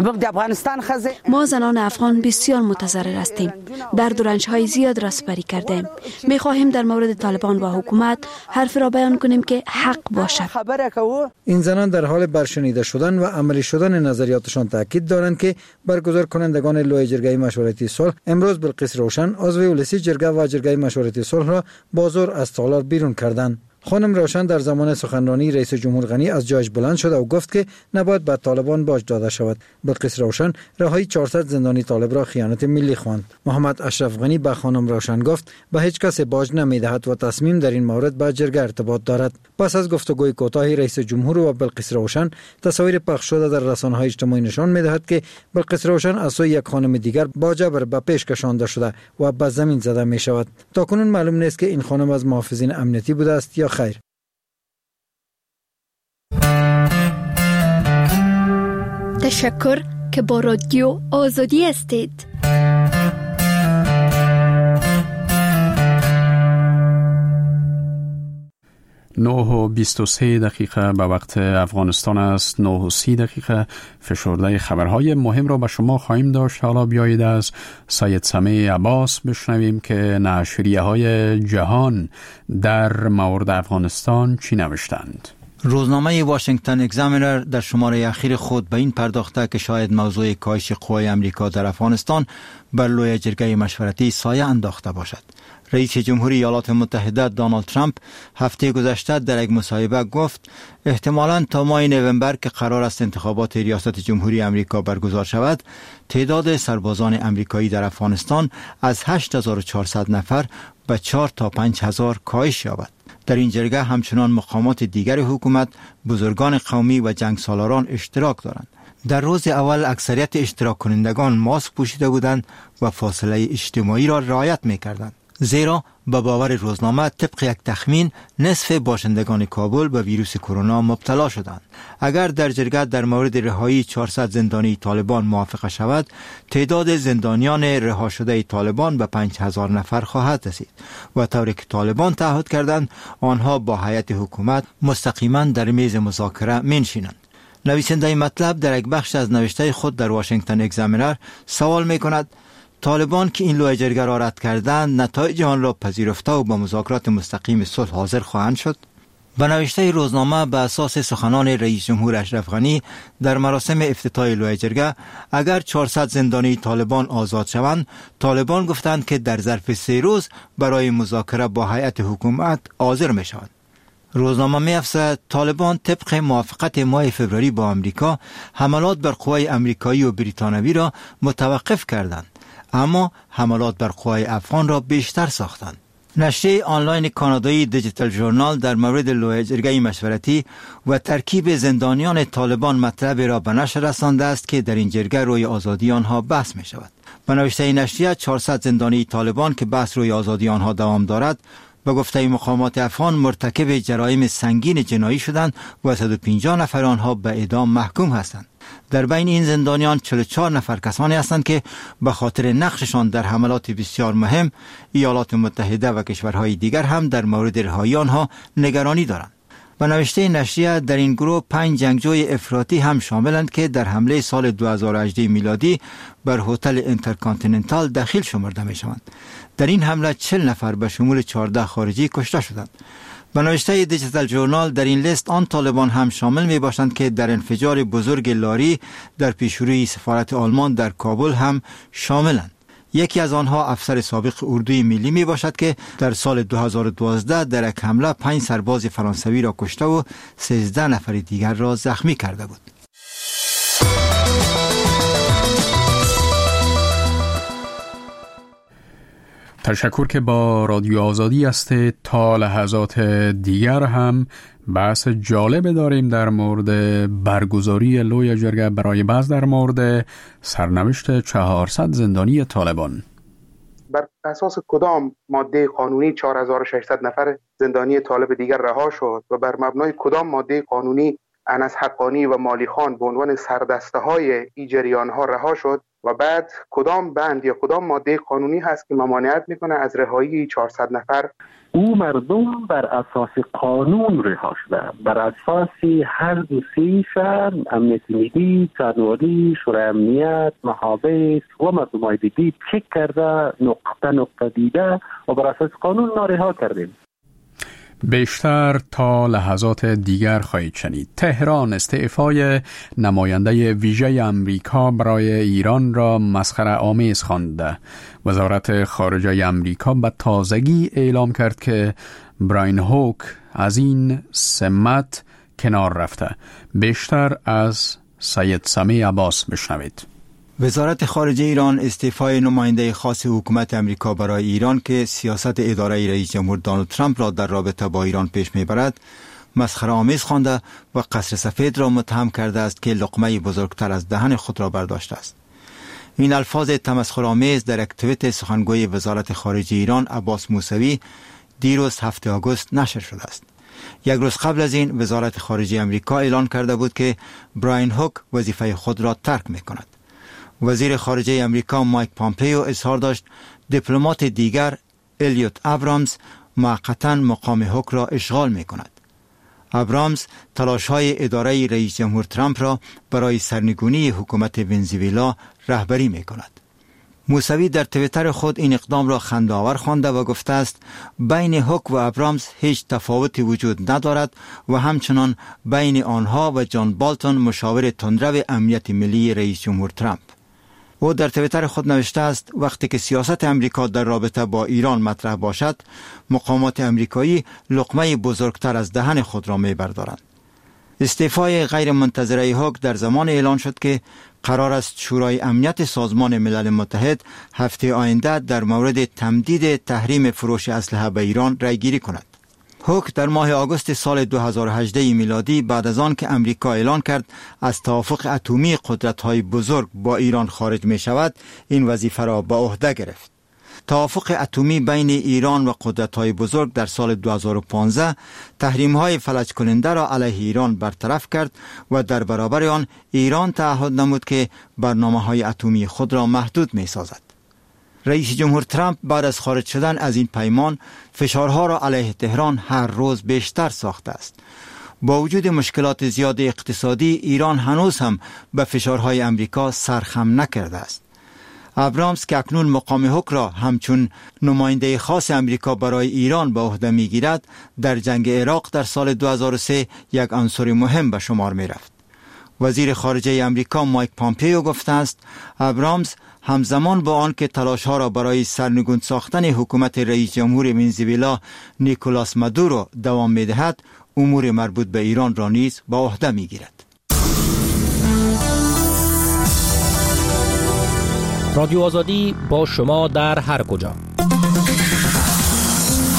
ما زنان افغان بسیار متضرر هستیم. در رنج‌های زیاد را سپری کردیم. می خواهیم در مورد طالبان و حکومت حرف را بیان کنیم که حق باشد. این زنان در حال برشنیده شدن و عملی شدن نظریاتشان تاکید دارند که برگزار کنندگان لوی جرگه مشورتی صلح امروز بلقیس روشن عضو ولسی جرگه و جرگه مشورتی صلح را با زور از تالار بیرون کردند. خانم روشن در زمان سخنرانی رئیس جمهور غنی از جایش بلند شد و گفت که نباید به طالبان باج داده شود. بلقیس روشن رهایی چهارصد زندانی طالب را خیانت ملی خواند. محمد اشرف غنی به خانم روشن گفت به هیچ کس باج نمیدهد و تصمیم در این مورد با جرگه ارتباط دارد. پس از گفتگوی کوتاه رئیس جمهور و بلقیس روشن، تصاویر پخش شده در رسانه‌های اجتماعی نشان می‌دهد که بلقیس روشن از سوی یک خانم دیگر با جبر به پیش کشانده شده و به زمین زده می‌شود. تاکنون معلوم نیست که این خانم از محافظین امنیتی بوده است یا خیر. تشکر که با رادیو آزادی هستید. نه و بیست و سه دقیقه به وقت افغانستان است. نه و سی دقیقه فشرده خبرهای مهم را به شما خواهیم داشت. حالا بیایید از سید سمیع عباس بشنویم که نشریه های جهان در مورد افغانستان چی نوشتند. روزنامه واشنگتن اگزامینر در شماره اخیر خود به این پرداخته که شاید موضوع کاهش قوای امریکا در افغانستان بر لوی جرگه مشورتی سایه انداخته باشد. رئیس جمهوری ایالات متحده دونالد ترامپ هفته گذشته در یک مصاحبه گفت احتمالاً تا ماه نوامبر که قرار است انتخابات ریاست جمهوری امریکا برگزار شود، تعداد سربازان امریکایی در افغانستان از هشت هزار و چهارصد نفر به چهار تا پنج هزار کاهش یابد. در این جرگه همچنان مقامات دیگر حکومت، بزرگان قومی و جنگسالاران اشتراک دارند. در روز اول اکثریت اشتراک کنندگان ماسک پوشیده بودند و فاصله اجتماعی را رعایت می‌کردند. زیرا به باور روزنامه طبق یک تخمین نصف باشندگان کابل به ویروس کرونا مبتلا شدند. اگر در جرگه در مورد رهایی چهارصد زندانی طالبان موافقه شود، تعداد زندانیان رها شده طالبان به پنج هزار نفر خواهد رسید و طوری که طالبان تعهد کردند آنها با هیئت حکومت مستقیما در میز مذاکره منشینند. نویسنده مطلب در یک بخش از نوشته خود در واشنگتن اگزامینر سوال می کند طالبان که این لوی جرگه را رد کردند نتایج آن را پذیرفته و با مذاکرات مستقیم صلح حاضر خواهند شد؟ به نوشته روزنامه به اساس سخنان رئیس جمهور اشرف غنی در مراسم افتتاح لوی جرگه، اگر چهارصد زندانی طالبان آزاد شوند، طالبان گفتند که در ظرف سه روز برای مذاکره با هیئت حکومت حاضر می شوند. روزنامه می افزاید طالبان طبق موافقت ماه فوریه با امریکا حملات بر قوای امریکایی و بریتانوی را متوقف کردند، اما حملات بر قوای افغان را بیشتر ساختند. نشریه آنلاین کانادایی دیجیتال ژورنال در مورد لویه جرگه مشورتی و ترکیب زندانیان طالبان مطلب را به نشر رسانده است که در این جرگه روی آزادی آنها بحث می شود. به نوشته نشریه چهارصد زندانی طالبان که بحث روی آزادی آنها دوام دارد به گفته مقامات افغان مرتکب جرایم سنگین جنایی شدند و صد و پنجاه نفر آنها به اعدام محکوم هستند. در بین این زندانیان چهل و چهار نفر کسانی هستند که به خاطر نقششان در حملات بسیار مهم ایالات متحده و کشورهای دیگر هم در مورد رهایی آنها نگرانی دارند. به نوشته نشریه در این گروه پنج جنگجوی افراطی هم شاملند که در حمله سال دو هزار و هجده میلادی بر هتل اینترکانتیننتال دخیل شمرده می شوند. در این حمله چهل نفر به شمول چهارده خارجی کشته شدند. به نوشته دیجیتال ژورنال در این لیست آن طالبان هم شامل می باشند که در انفجار بزرگ لاری در پیشروی سفارت آلمان در کابل هم شاملند. یکی از آنها افسر سابق اردوی ملی می باشد که در سال دو هزار و دوازده در یک حمله پنج سرباز فرانسوی را کشته و سیزده نفر دیگر را زخمی کرده بود. تشکر که با رادیو آزادی است. تا لحظات دیگر هم بحث جالب داریم در مورد برگزاری لویه جرگه برای بحث در مورد سرنوشت چهارصد زندانی طالبان. بر اساس کدام ماده قانونی چهار هزار و ششصد نفر زندانی طالب دیگر رها شد و بر مبنای کدام ماده قانونی انس حقانی و مالی خان به عنوان سردسته های این جریان ها رها شد و بعد کدام بند یا کدام ماده قانونی هست که ممانعت میکنه از رهایی چهارصد نفر؟ او مردم بر اساس قانون رها شده، بر اساس هر دو سیشن امنیت ملی، جنوالی، شورای امنیت، محابس و مردم های دیگه چک کرده، نقطه نقطه دیده و بر اساس قانون نارها کردیم. بیشتر تا لحظات دیگر خواهید شنید. تهران استعفای نماینده ویژه امریکا برای ایران را مسخره آمیز خوانده. وزارت خارجه امریکا به تازگی اعلام کرد که براین هوک از این سمت کنار رفته. بیشتر از سید سمیع عباس بشنوید. وزارت خارجه ایران استعفای نماینده خاص حکومت امریکا برای ایران که سیاست اداره رئیس جمهور دونالد ترامپ را در رابطه با ایران پیش میبرد مسخره آمیز خوانده و قصر سفید را متهم کرده است که لقمه بزرگتر از دهن خود را برداشته است. این الفاظ تمسخرآمیز در یک توییت سخنگوی وزارت خارجه ایران عباس موسوی دیروز هفتم آگوست نشر شده است. یک روز قبل از این وزارت خارجه امریکا اعلان کرده بود که براین هوک وظیفه خود را ترک میکند. وزیر خارجه امریکا مایک پامپیو اظهار داشت دیپلمات دیگر الیوت ابرامز موقتا مقام هوک را اشغال می کند. ابرامز تلاش های اداره رئیس جمهور ترامپ را برای سرنگونی حکومت ونزوئلا رهبری می کند. موسوی در توییتر خود این اقدام را خنده‌آور خوانده و گفته است بین هوک و ابرامز هیچ تفاوتی وجود ندارد و همچنان بین آنها و جان بالتون مشاور تندرو امنیت ملی رئیس جمهور ترامپ. او در توییتر خود نوشته است وقتی که سیاست امریکا در رابطه با ایران مطرح باشد مقامات امریکایی لقمه بزرگتر از دهن خود را میبردارند. استعفای غیر منتظره هوک در زمان اعلان شد که قرار است شورای امنیت سازمان ملل متحد هفته آینده در مورد تمدید تحریم فروش اسلحه به ایران رای گیری کند. هوک در ماه آگوست سال دو هزار و هجده میلادی بعد از آن که امریکا اعلان کرد از توافق اتمی قدرت‌های بزرگ با ایران خارج می شود این وظیفه را به عهده گرفت. توافق اتمی بین ایران و قدرت‌های بزرگ در سال دو هزار و پانزده تحریم‌های فلج کننده را علیه ایران برطرف کرد و در برابر آن ایران تعهد نمود که برنامه‌های اتمی خود را محدود می‌سازد. رئیس جمهور ترامپ بعد از خارج شدن از این پیمان فشارها را علیه تهران هر روز بیشتر ساخته است. با وجود مشکلات زیاد اقتصادی ایران هنوز هم به فشارهای امریکا سرخم نکرده است. ابرامز که اکنون مقام هوک را همچون نماینده خاص امریکا برای ایران به عهده میگیرد در جنگ عراق در سال دو هزار و سه یک عنصر مهم به شمار می رفت. وزیر خارجه امریکا مایک پامپیو گفته است ابرامز همزمان با آن که تلاش‌ها را برای سرنگون ساختن حکومت رئیس جمهور ونزوئلا نیکولاس مادورو دوام می‌دهد امور مربوط به ایران را نیز به عهده می‌گیرد. رادیو آزادی با شما در هر کجا.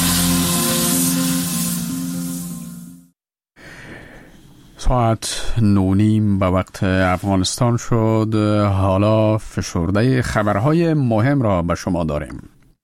ساعت نونیم به وقت افغانستان شد. حالا فشرده خبرهای مهم را به شما داریم.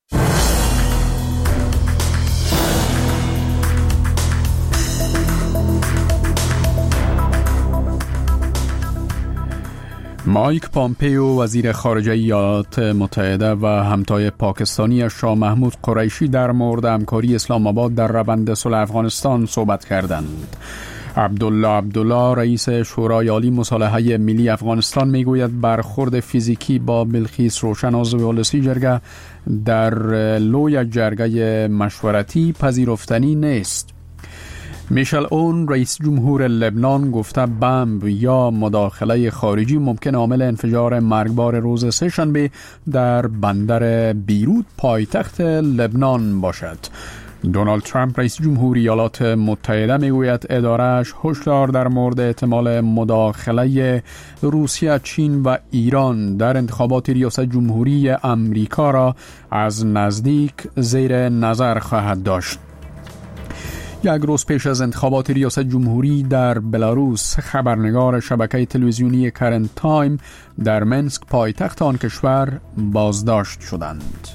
مایک پامپیو وزیر خارجه ایالات متحده و همتای پاکستانی شاه محمود قریشی در مورد همکاری اسلام آباد در روند صلح افغانستان صحبت کردند. عبدالله عبدالله رئیس شورای عالی مصالحه ملی افغانستان میگوید برخورد فیزیکی با بلقیس روشن عضو ولسی جرگه در لوی جرگه مشورتی پذیرفتنی نیست. میشل اون رئیس جمهور لبنان گفته بمب یا مداخله خارجی ممکن عامل انفجار مرگبار روز سه‌شنبه در بندر بیروت پایتخت لبنان باشد. دونالد ترامپ رئیس جمهور ایالات متحده میگوید اداره‌اش هشدار در مورد احتمال مداخله روسیه، چین و ایران در انتخابات ریاست جمهوری امریکا را از نزدیک زیر نظر خواهد داشت. یک روز پیش از انتخابات ریاست جمهوری در بلاروس، خبرنگار شبکه تلویزیونی کرنت تایم در منسک پایتخت آن کشور بازداشت شدند.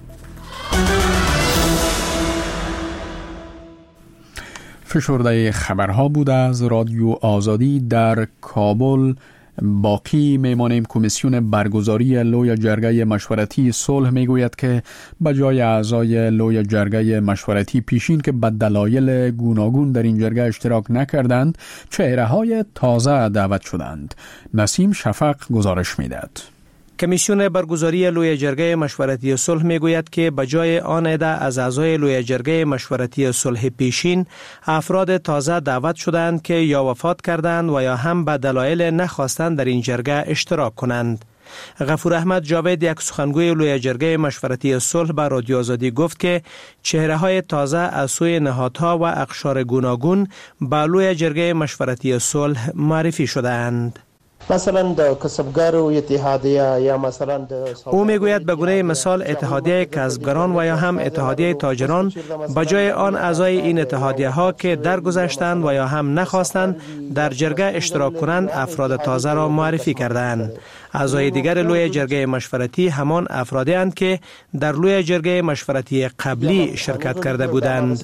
فشرده خبرها بود از رادیو آزادی. در کابل باقی میمانیم. کمیسیون برگزاری لوی جرگه مشورتی صلح میگوید که بجای اعضای لوی جرگه مشورتی پیشین که به دلایل گوناگون در این جرگه اشتراک نکردند، چهره‌های تازه دعوت شدند. نسیم شفق گزارش میدهد. کمیسیون برگزاری لوی جرگه مشورتی صلح میگوید که بجای آن عده از اعضای لوی جرگه مشورتی صلح پیشین، افراد تازه دعوت شدند که یا وفات کردند و یا هم به دلایل نخواستند در این جرگه اشتراک کنند. غفور احمد جاوید، یک سخنگوی لوی جرگه مشورتی صلح، به رادیو آزادی گفت که چهره‌های تازه از سوی نهادها و اقشار گوناگون به لوی جرگه مشورتی صلح معرفی شدند. مثلا د کسبګرو اتحادیه یا مثلا د او میگوید به گونه مثال اتحادیه کسبگران و یا هم اتحادیه تاجران بجای آن اعضای این اتحادیه ها که درگذشتند و یا هم نخواستند در جرگه اشتراک کنند، افراد تازه را معرفی کردند. اعضای دیگر لوی جرگه مشورتی همان افرادی اند که در لوی جرگه مشورتی قبلی شرکت کرده بودند.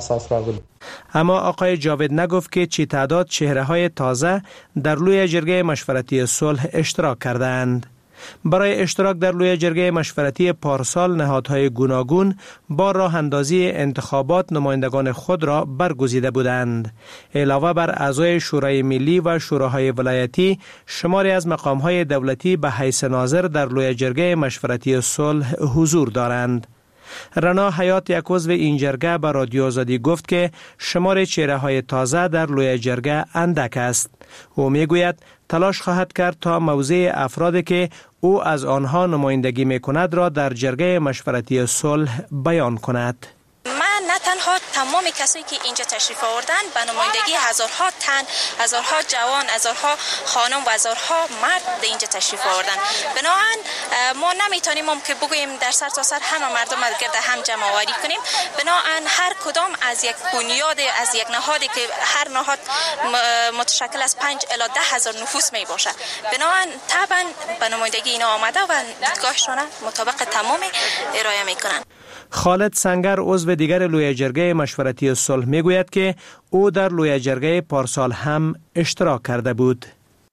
اما آقای جاوید نگفت که چی تعداد چهره‌های تازه در لوی جرگه مشورتی صلح اشتراک کردند. برای اشتراک در لوی جرگه مشورتی پارسال، نهادهای گوناگون با راه اندازی انتخابات نمایندگان خود را برگزیده بودند. علاوه بر اعضای شورای ملی و شوراهای ولایتی، شماری از مقامهای دولتی به حیث ناظر در لوی جرگه مشورتی صلح حضور دارند. رنا حیات، یک عضو این جرگه، به رادیو آزادی گفت که شمار چهره‌های تازه در لوی جرگه اندک است. او میگوید تلاش خواهد کرد تا موضع افرادی که او از آنها نمایندگی میکند را در جرگه مشورتی صلح بیان کند. نه تنها تمام کسایی که اینجا تشریف آوردن به نمایندگی هزارها تن، هزارها جوان، هزارها خانم و هزارها مرد به اینجا تشریف آوردن. بنابراین ما نمیتونیم که بگوییم در سر تا سر همه مردم از گرد هم جمع آوری کنیم. بنابراین هر کدام از یک بنیاد، از یک نهادی که هر نهاد متشکل از پنج الی ده هزار نفوس می باشد، بنابراین طبعا به نمایندگی اینا آمده و دیدگاهشون مطابق تمام ارائه میکنن. خالد سنگر، عضو دیگر لوی جرگه مشورتی صلح، میگوید که او در لوی جرگه پارسال هم اشتراک کرده بود.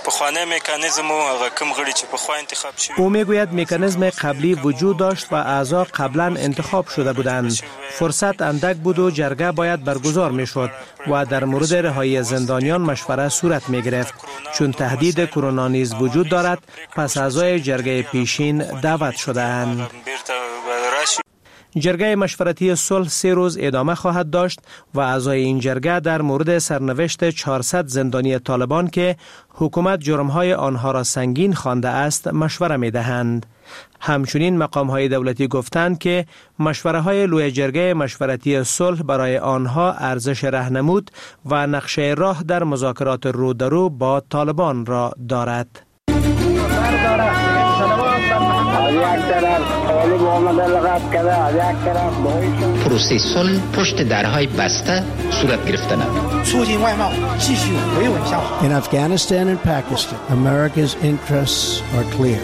او میگوید مکانیزم قبلی وجود داشت و اعضا قبلا انتخاب شده بودند. فرصت اندک بود و جرگه باید برگزار میشد و در مورد رهایی زندانیان مشوره صورت می گرفت. چون تهدید کرونا نیز وجود دارد، پس اعضای جرگه پیشین دعوت شده‌اند. جرگه مشورتی صلح سه روز ادامه خواهد داشت و اعضای این جرگه در مورد سرنوشت چهارصد زندانی طالبان که حکومت جرمهای آنها را سنگین خوانده است مشوره می دهند. همچنین مقامهای دولتی گفتند که مشوره های لوی جرگه مشورتی صلح برای آنها ارزش راهنمود و نقشه راه در مذاکرات رو در رو با طالبان را دارد. پروسه صلح پشت درهای بسته صورت گرفتن. In Afghanistan and Pakistan, America's interests are clear.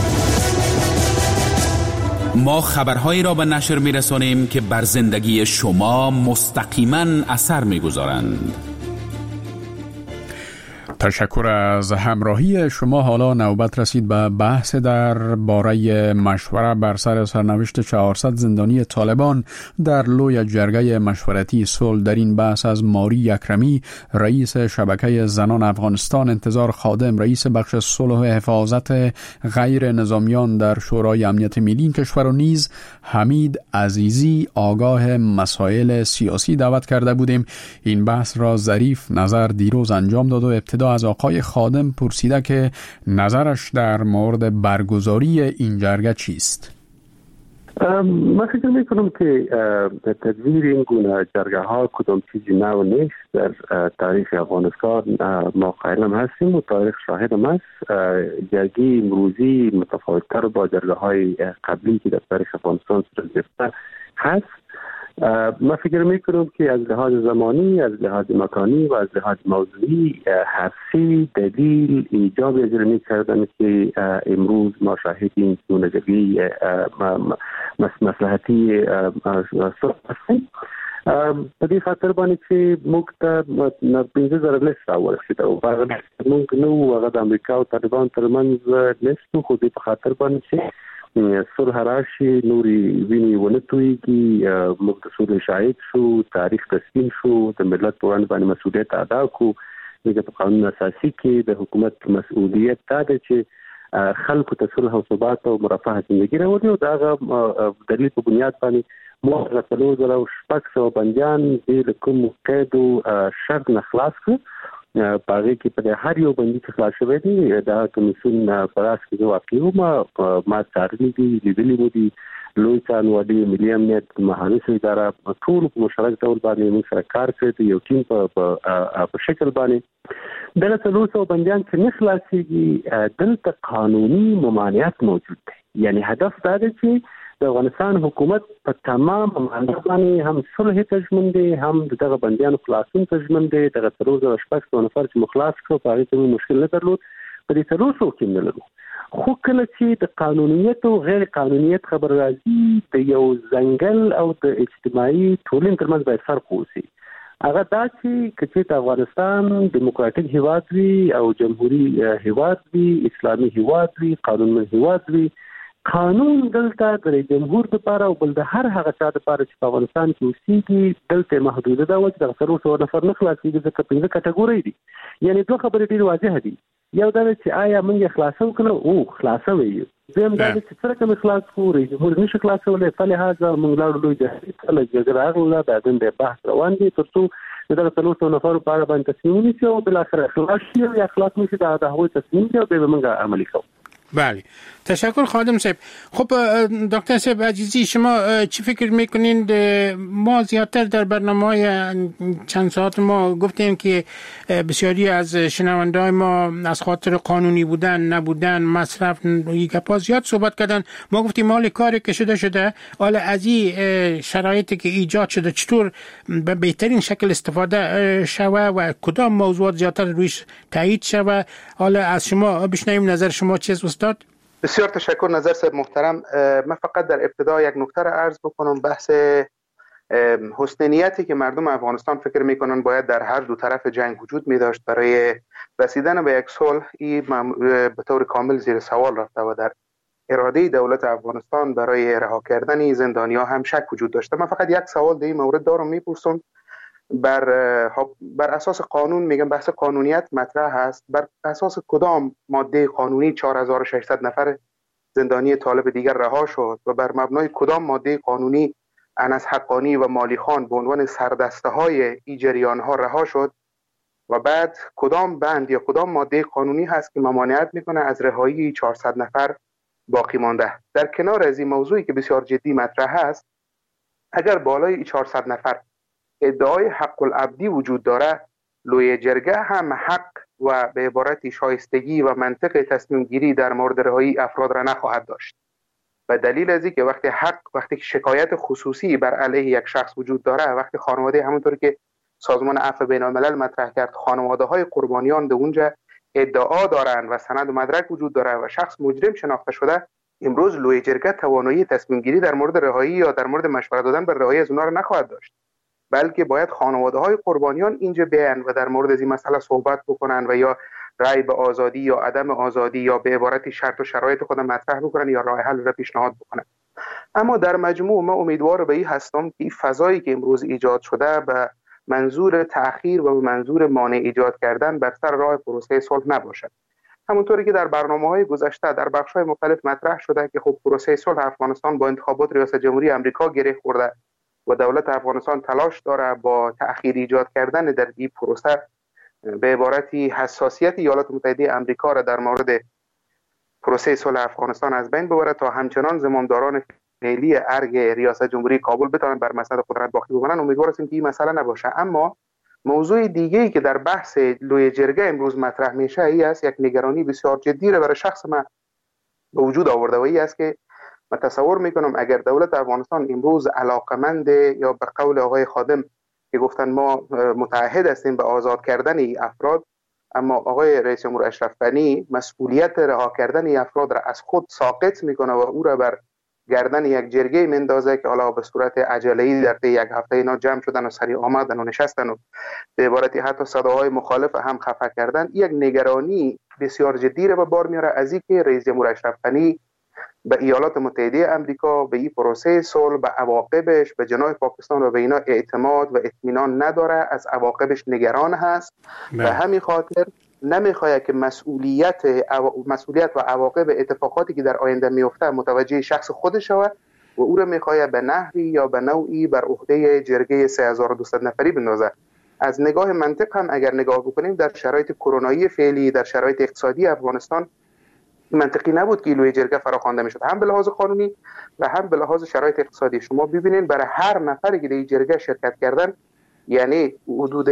ما خبرهایی را به نشر می‌رسانیم که بر زندگی شما مستقیما اثر می‌گذارند. تشکر از همراهی شما. حالا نوبت رسید به بحث در باره مشوره بر سر سرنوشت چهارصد زندانی طالبان در لوی جرگه مشورتی صلح. در این بحث از ماری اکرمی، رئیس شبکه زنان افغانستان، انتظار خادم، رئیس بخش صلح و حفاظت غیر نظامیان در شورای امنیت ملی کشور و نیز حمید عزیزی، آگاه مسائل سیاسی دعوت کرده بودیم. این بحث را ظریف نظر دیروز انجام داد و ابتدا از آقای خادم پرسیده که نظرش در مورد برگزاری این جرگه چیست. من فکر میکنم که تدویر این گونه جرگه ها کدام چیزی نو نیست در تاریخ افغانستان. ما قائلم هستیم و تاریخ شاهدم است. جرگه امروزی متفاوت‌تر با جرگه های قبلی که در تاریخ افغانستان صورت گرفته هست. من فکر میکنم که از لحاظ زمانی، از لحاظ مکانی و از لحاظ موضوعی حسی دلیل ایجاب اجرمی کردن که امروز ما شاهدیم دونگی مصلحتی صورت هستیم. په دې خاطر باندې چې موږ ته پنځه زره لیست راوړل شوی و. هغه موږ نو هغه د امریکا او طالبان ترمنځ لیست خو دې په خاطر باندې چې صلح راشي، نوري ویني ونه تویږي، موږ د صلح شاهد شو، تاریخ تسلیم شو، د ملت په وړاندې باندې مسؤلیت ادا کړو. دغه په قانون اساسي کې د حکومت مسؤلیت دا ده چې خلکو ته صلح او ثبات او مرفه ژوندۍ راوړي او دا دلیل په بنیاد باندې موږ غوښتلو زره او شپږ سوه بندیان د کوم قید او شرط نه خلاص کړو. باغې کې په هر یو بندي چې خلاص شوی دی دا کمیسیون په راس کې واقع وو. ما څارلي دي، لیدلي مو دي. لوی څارنوالي، ملي امنیت، محافظ اداره ټول په مشترک ډول باندې موږ سره کار کړی دی، یو ټیم په په شکل باندې. دغه څلور سوه بندیان چې نه خلاصېږي دلته قانوني ممانعت موجود دی. یعنی هدف دا دی چې د افغانستان حکومت په تمام معنا باندې هم صلح ته ژمن دی، هم دغه بندیانو خلاصون ته ژمن دی. دغه څلور زره شپږ سوه نفر چې مخلاص کړو په هغې کې موږ مشکل نه درلود، په دې څلور سوو کې نه لرو. خو کله چې د قانونیت او غیر قانونیت خبر راځي د یو ځنګل او د اجتماعي ټولنې ترمنځ باید فرق وشي. هغه دا چې که چېرته افغانستان ډیموکراتیک هیواد وي او جمهوري هیواد وي، اسلامي هیواد وي، قانونمن هیواد وي، قانون دلته د جمهور لپاره او بل د هر هغه چا لپاره چې په افغانستان کې اوسېږي دلته محدوده ده چې دغه څلور سوه نفر نه خلاصېږي، ځکه پنځه کټګورۍ دي. یعنې دوه خبرې ډېرې واضحه دي. یو دا ده چې آیا موږ یې خلاصو که نه؟ او خلاصوی یو. دویم دا ده چې څرنګه مې خلاص کړو، رئیس جمهور نشي خلاصولی. په لحاظه موږ لاړو لوی جرګې ته، له جرګې راغلو دا دن د بحث روان دي تر څو د دغه څلور سوه نفرو په اړه باندې تصمیم ونیسي او بالاخره خلاص شي یا خلاص نه شي، دا د هغوی تصمیم دی او بیا به موږ عملي کوو. بله، تشکر خادم صاحب. خب دکتر صاحب عزیزی، شما چی فکر میکنین؟ ما زیادتر در برنامه چند ساعت ما گفتیم که بسیاری از شنونده‌های ما از خاطر قانونی بودن، نبودن، مصرف، گپا زیاد صحبت کردن. ما گفتیم مال کاری که شده شده، حالا از این شرایطی که ایجاد شده چطور به بهترین شکل استفاده شوه و کدام موضوعات زیادتر رویش تایید شوه. حالا از شما بشنویم نظر شما چیست استاد؟ بسیار تشکر نظر صاحب محترم. من فقط در ابتدا یک نکته را عرض بکنم. بحث حسن نیتی که مردم افغانستان فکر میکنن باید در هر دو طرف جنگ وجود می داشت برای رسیدن به یک صلح، این به طور کامل زیر سوال رفته و در اراده دولت افغانستان برای رها کردن زندانی‌ها هم شک وجود داشته. من فقط یک سوال در این مورد دارم میپرسم. بر بر اساس قانون، میگم بحث قانونیت مطرح هست، بر اساس کدام ماده قانونی چهار هزار و ششصد نفر زندانی طالب دیگر رها شد و بر مبنای کدام ماده قانونی انس حقانی و مالی خان به عنوان سردسته های این جریان ها رها شد و بعد کدام بند یا کدام ماده قانونی هست که ممانعت میکنه از رهایی چهارصد نفر باقی مانده؟ در کنار از این موضوعی که بسیار جدی مطرح هست، اگر بالای چهارصد نفر ادعای حق العبدی وجود داره، لوی جرگه هم حق و به عبارت شایستگی و منطق تصمیم گیری در مورد رهایی افراد را نخواهد داشت. به دلیل از اینکه وقتی حق وقتی شکایت خصوصی بر علیه یک شخص وجود داره، وقتی خانواده همونطور که سازمان عفو بین الملل مطرح کرد خانواده های قربانیان در اونجا ادعا دارند و سند و مدرک وجود داره و شخص مجرم شناخته شده، امروز لوی جرگه توانایی تصمیم گیری در مورد رهایی یا در مورد مشورت دادن بر رهایی از اونها را نخواهد داشت، بلکه باید خانواده های قربانیان اینجا بیان و در مورد از این مسئله صحبت بکنن و یا رأی به آزادی یا عدم آزادی یا به عبارتی شرط و شرایط خود مطرح بکنن یا راه حل را پیشنهاد بکنن. اما در مجموع من امیدوار به این هستم که این فضایی که امروز ایجاد شده به منظور تأخیر و به منظور مانع ایجاد کردن بر سر راه پروسه صلح نباشد. همونطوری که در برنامه‌های گذشته در بخش‌های مختلف مطرح شده که خب پروسه صلح افغانستان با انتخابات ریاست جمهوری آمریکا گره خورده و دولت افغانستان تلاش داره با تأخیر ایجاد کردن در این پروسه به عبارتی حساسیت ایالات متحده آمریکا را در مورد پروسه صلح افغانستان از بین ببره تا همچنان زمامداران فعلی ارگ ریاست جمهوری کابل بتوانند بر مسند قدرت باقی بمانند. امیدوار هستیم که این مسئله نباشه. اما موضوع دیگه‌ای که در بحث لوی جرگه امروز مطرح میشه ای است، یک نگرانی بسیار جدی را برای شخص من به وجود آورده و ای است که من تصور میکنم اگر دولت افغانستان امروز علاقمند یا به قول آقای خادم که گفتن ما متعهد هستیم به آزاد کردن این افراد، اما آقای رئیس جمهور اشرف غنی مسئولیت رها کردن این افراد را از خود ساقط میکنه و او را بر گردن یک جرگه مندازه که حالا به صورت عجله‌ای در طی یک هفته اینا جمع شدن و سری آمدن و نشستن و به عبارتی حتی صداهای مخالف هم خفه کردن، یک نگرانی بسیار جدی را به بار میاره از اینکه رئیس جمهور اشرف غنی به ایالات متحده آمریکا به این پروسه صلح به عواقبش به جناح پاکستان و به اینا اعتماد و اطمینان نداره، از عواقبش نگران هست. به همین خاطر نمیخواد که مسئولیت مسئولیت و عواقب اتفاقاتی که در آینده میفته متوجه شخص خودش شود و او را میخواد به نحوی یا به نوعی بر عهده جرگه سه هزار و دویست نفری بندازه. از نگاه منطق هم اگر نگاه بکنیم در شرایط کرونایی فعلی، در شرایط اقتصادی افغانستان منطقی نبود که لوی جرگه فراخوانده میشد، هم به لحاظ قانونی و هم به لحاظ شرایط اقتصادی. شما ببینید برای هر نفری که در جرگه شرکت کردن، یعنی حدود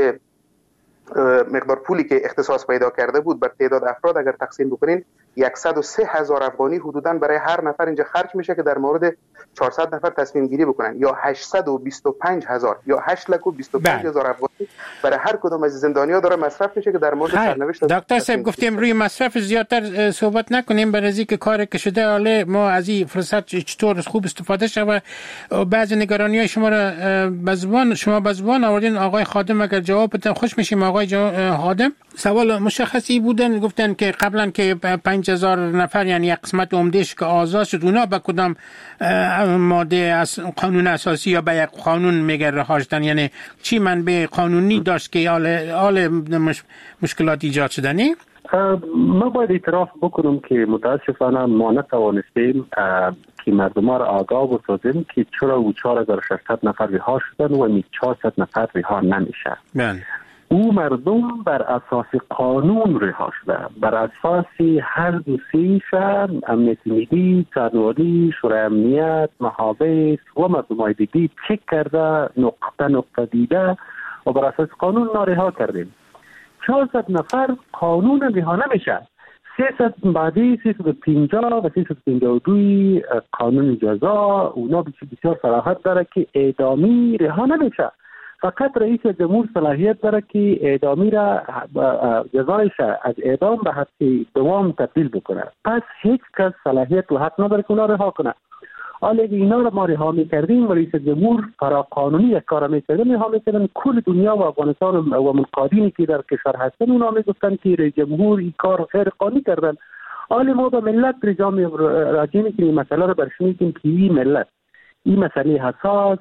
مقدار پولی که اختصاص پیدا کرده بود بر تعداد افراد اگر تقسیم بکنین صد و سه هزار افغانی حدوداً برای هر نفر اینجا خرج میشه که در مورد چهارصد نفر تصمیم گیری بکنن، یا هشتصد و بیست و پنج هزار یا هشت لک و بیست و پنج هزار افغانی برای هر کدام از زندانی‌ها داره مصرف میشه که در مورد سرنوشت. دکتر صاحب گفتیم روی مصرف زیادتر صحبت نکنیم، برای اینکه کار که شده حالا ما از این فرصت چطور خوب استفاده شه و بعضی نگرانی‌های شما را به زبان شما به زبان آوردین. آقای خادم اگر جواب بدن خوش میشیم. آقای خادم سوال مشخصی بودن، گفتن که قبلا که پنج هزار نفر یعنی یک قسمت عمدهش که آزاد شد، اونا به کدام ماده از قانون اساسی یا به یک قانون میگه رها شدن؟ یعنی چی منبع قانونی داشت که حال مش... مشکلات ایجاد شدنی؟ ما باید اعتراف بکنم که متاسفانه ما نتوانستیم که مردم را آگاه بسازیم که چرا و چهار هزار و ششصد نفر رها شدن و می چهارصد نفر رها نمیشه. بله. او مردم بر اساس قانون رها شده، بر اساس هر دو سیشن امنیت ملی، سرنوردی، شورای امنیت، محابس و مردمای دیگه چک کرده، نقطه نقطه دیده و بر اساس قانون نارها کردیم. چهارصد نفر قانون رها نمیشه. سیصد بعدی سیصد و پنجاه و سیصد و پنجاه و دو قانون جزا اونا بسیار صلاحیت داره که اعدامی رها نمیشه. فقط رئیس جمهور صلاحیت داره که اعدامی را جزایش از اعدام به حبس دوام تبدیل بکنه. پس هیچ کس صلاحیت و حق نداره که اونا رها کنه. حالا اگه اینا را ما رها میکردیم و رئیس جمهور فرا قانونی یک کار میکردن، رها میکردن، کل دنیا و افغانستان و منقادینی که در کشور هستن اونا میگفتن که رئیس جمهور این کار غیر قانونی کردن. حالا ما به ملت رجام راجع میکنیم مسئله را برشمیدیم که این ملت این مسئله حساس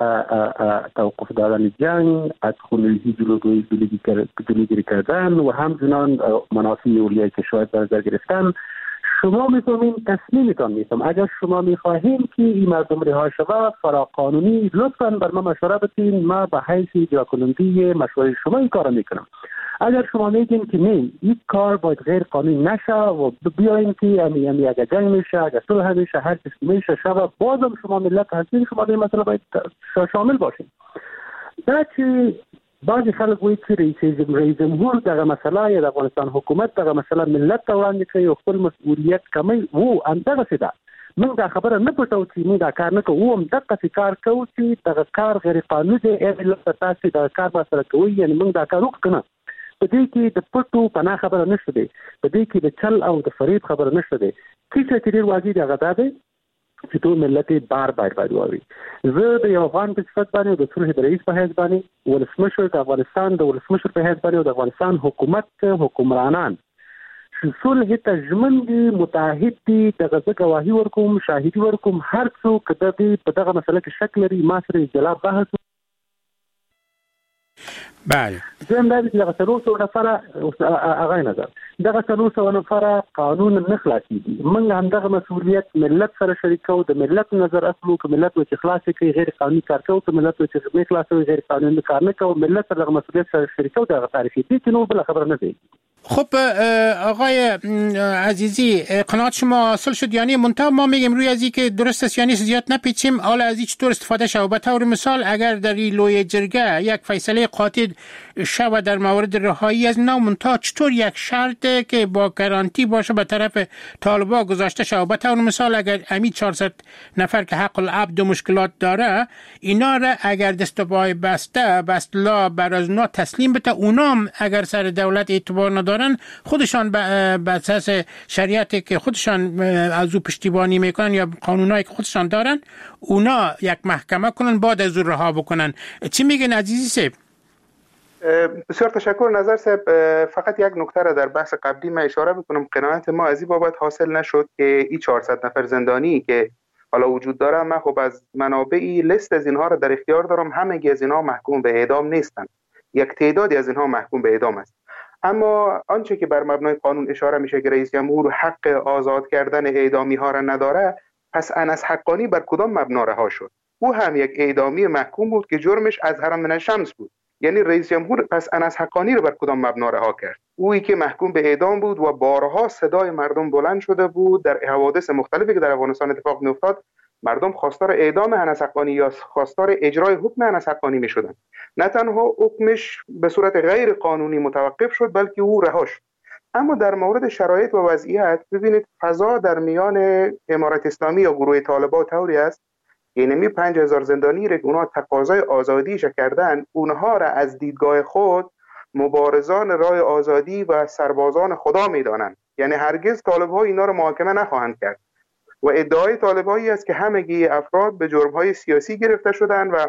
توقف دادن جنگ، از خونریزی جلوگیری کردن و همچنان منافع اولیای کشور در نظر گرفتن، شما میفهمین تصمیمتان میتونم. اگر شما میخواهیم که این مردم رها شود فرا قانونی، لطفاً بر ما مشوره بدین، ما به حیث اجرا کننده مشوره شما این کارو میکنم. اگر شما میگین که نه این کار باید غیر قانونی نشه و بیاین که امی امی اگر جنگ میشه، اگر صلح میشه، هر چیزی میشه شب، بازم شما ملت هستین، شما این مسئله باید شامل باشین. نه که بعضی خلق وی که رئیس جمهور در مسئله یا در افغانستان حکومت در مسئله ملت دوران میکنه و خپل مسئولیت کمی و اندازه ده. موږ دا خبره نه پټو چې موږ دا کار نه کوو، هم دغه کار کوو چې دغه کار غیر قانوني دی، لکه تاسو دا کار ما سره کوي، یعنی موږ دا کار وکړو. په دې کې د پټو پناه خبره نشته دی، په دې کې د چل او د فریب خبره نشته دی. کیسه چې ډیر واضح دی هغه دی چې ټول ملت بار بار باید واوري. زه د یو افغان په صفت باندې د صلح د رئیس په حیث باندې، ولسمشر د افغانستان د ولسمشر په حیث باندې او د افغانستان حکومت حکمرانان صلح ته ژمن دي، متعهد دي، دغه ځکه گواهی ورکوم، شاهدي ورکوم، هر څوک که دغه په دغه مسله کې شک لري ما سره جلا بحث. بله زم دا چې دغه څلور سوه نفره هغه نظر دغه څلور سوه نفره قانون نه خلاصېږي. موږ همدغه مسؤلیت ملت سره شریکو، د ملت نظر اخلو، که ملت چې خلاص کوي غیر قانوني کار کوي، که ملت چې نه خلاصوي غیر قانوني کار نه کوي، ملت سره دغه مسؤلیت سره شریکو دغه تعریفي دي چې نو بل خبره نه دی. خب آقای عزیزی قناعت شما حاصل شد؟ یعنی منتها ما میگیم روی از این که درست است یعنی زیاد نپیچیم، حالا از این چطور استفاده شود؟ به طور مثال اگر در این لوی جرگه یک فیصله قاطع شود در مورد رهایی از اینا، منتها چطور یک شرط که با گارانتی باشه به طرف طالبا گذاشته شود؟ به طور مثال اگر امی چهارصد نفر که حق العبد و مشکلات داره، اینا را اگر دست و پای بسته بست لا بر از اونا تسلیم بده، اونام اگر سر دولت اعتبار ندارن خودشان به اساس شریعتی که خودشان از او پشتیبانی میکنن یا قانونایی که خودشان دارن، اونا یک محکمه کنن بعد از او رها بکنن. چی میگن عزیزی صاحب؟ بسیار تشکر نظر صاحب. فقط یک نکته را در بحث قبلی من اشاره بکنم. قناعت ما از این بابت حاصل نشد که این چهارصد نفر زندانی که حالا وجود داره، من خب از منابعی لیست از اینها را در اختیار دارم، همگی از اینها محکوم به اعدام نیستند، یک تعدادی از اینها محکوم به اعدام است. اما آنچه که بر مبنای قانون اشاره میشه که رئیس جمهور حق آزاد کردن اعدامی ها را نداره، پس انس حقانی بر کدام مبنا رها شد؟ او هم یک اعدامی محکوم بود که جرمش از حرم من الشمس بود. یعنی رئیس جمهور پس انس حقانی رو بر کدام مبنا رها کرد؟ اویی که محکوم به اعدام بود و بارها صدای مردم بلند شده بود در حوادث مختلفی که در افغانستان اتفاق میافتاد، مردم خواستار اعدام انس حقانی یا خواستار اجرای حکم انس حقانی میشدن. نه تنها حکمش به صورت غیر قانونی متوقف شد بلکه او رها شد. اما در مورد شرایط و وضعیت ببینید فضا در میان امارت اسلامی یا گروه طالبان طوری است، یعنی پنج هزار زندانی را که اونها تقاضای آزادیش کردن، اونها را از دیدگاه خود مبارزان راه آزادی و سربازان خدا میدانند. یعنی هرگز طالب‌ها اینا را محاکمه نخواهند کرد. و ادعای طالبایی است که همگی افراد به جرم‌های سیاسی گرفته شدند و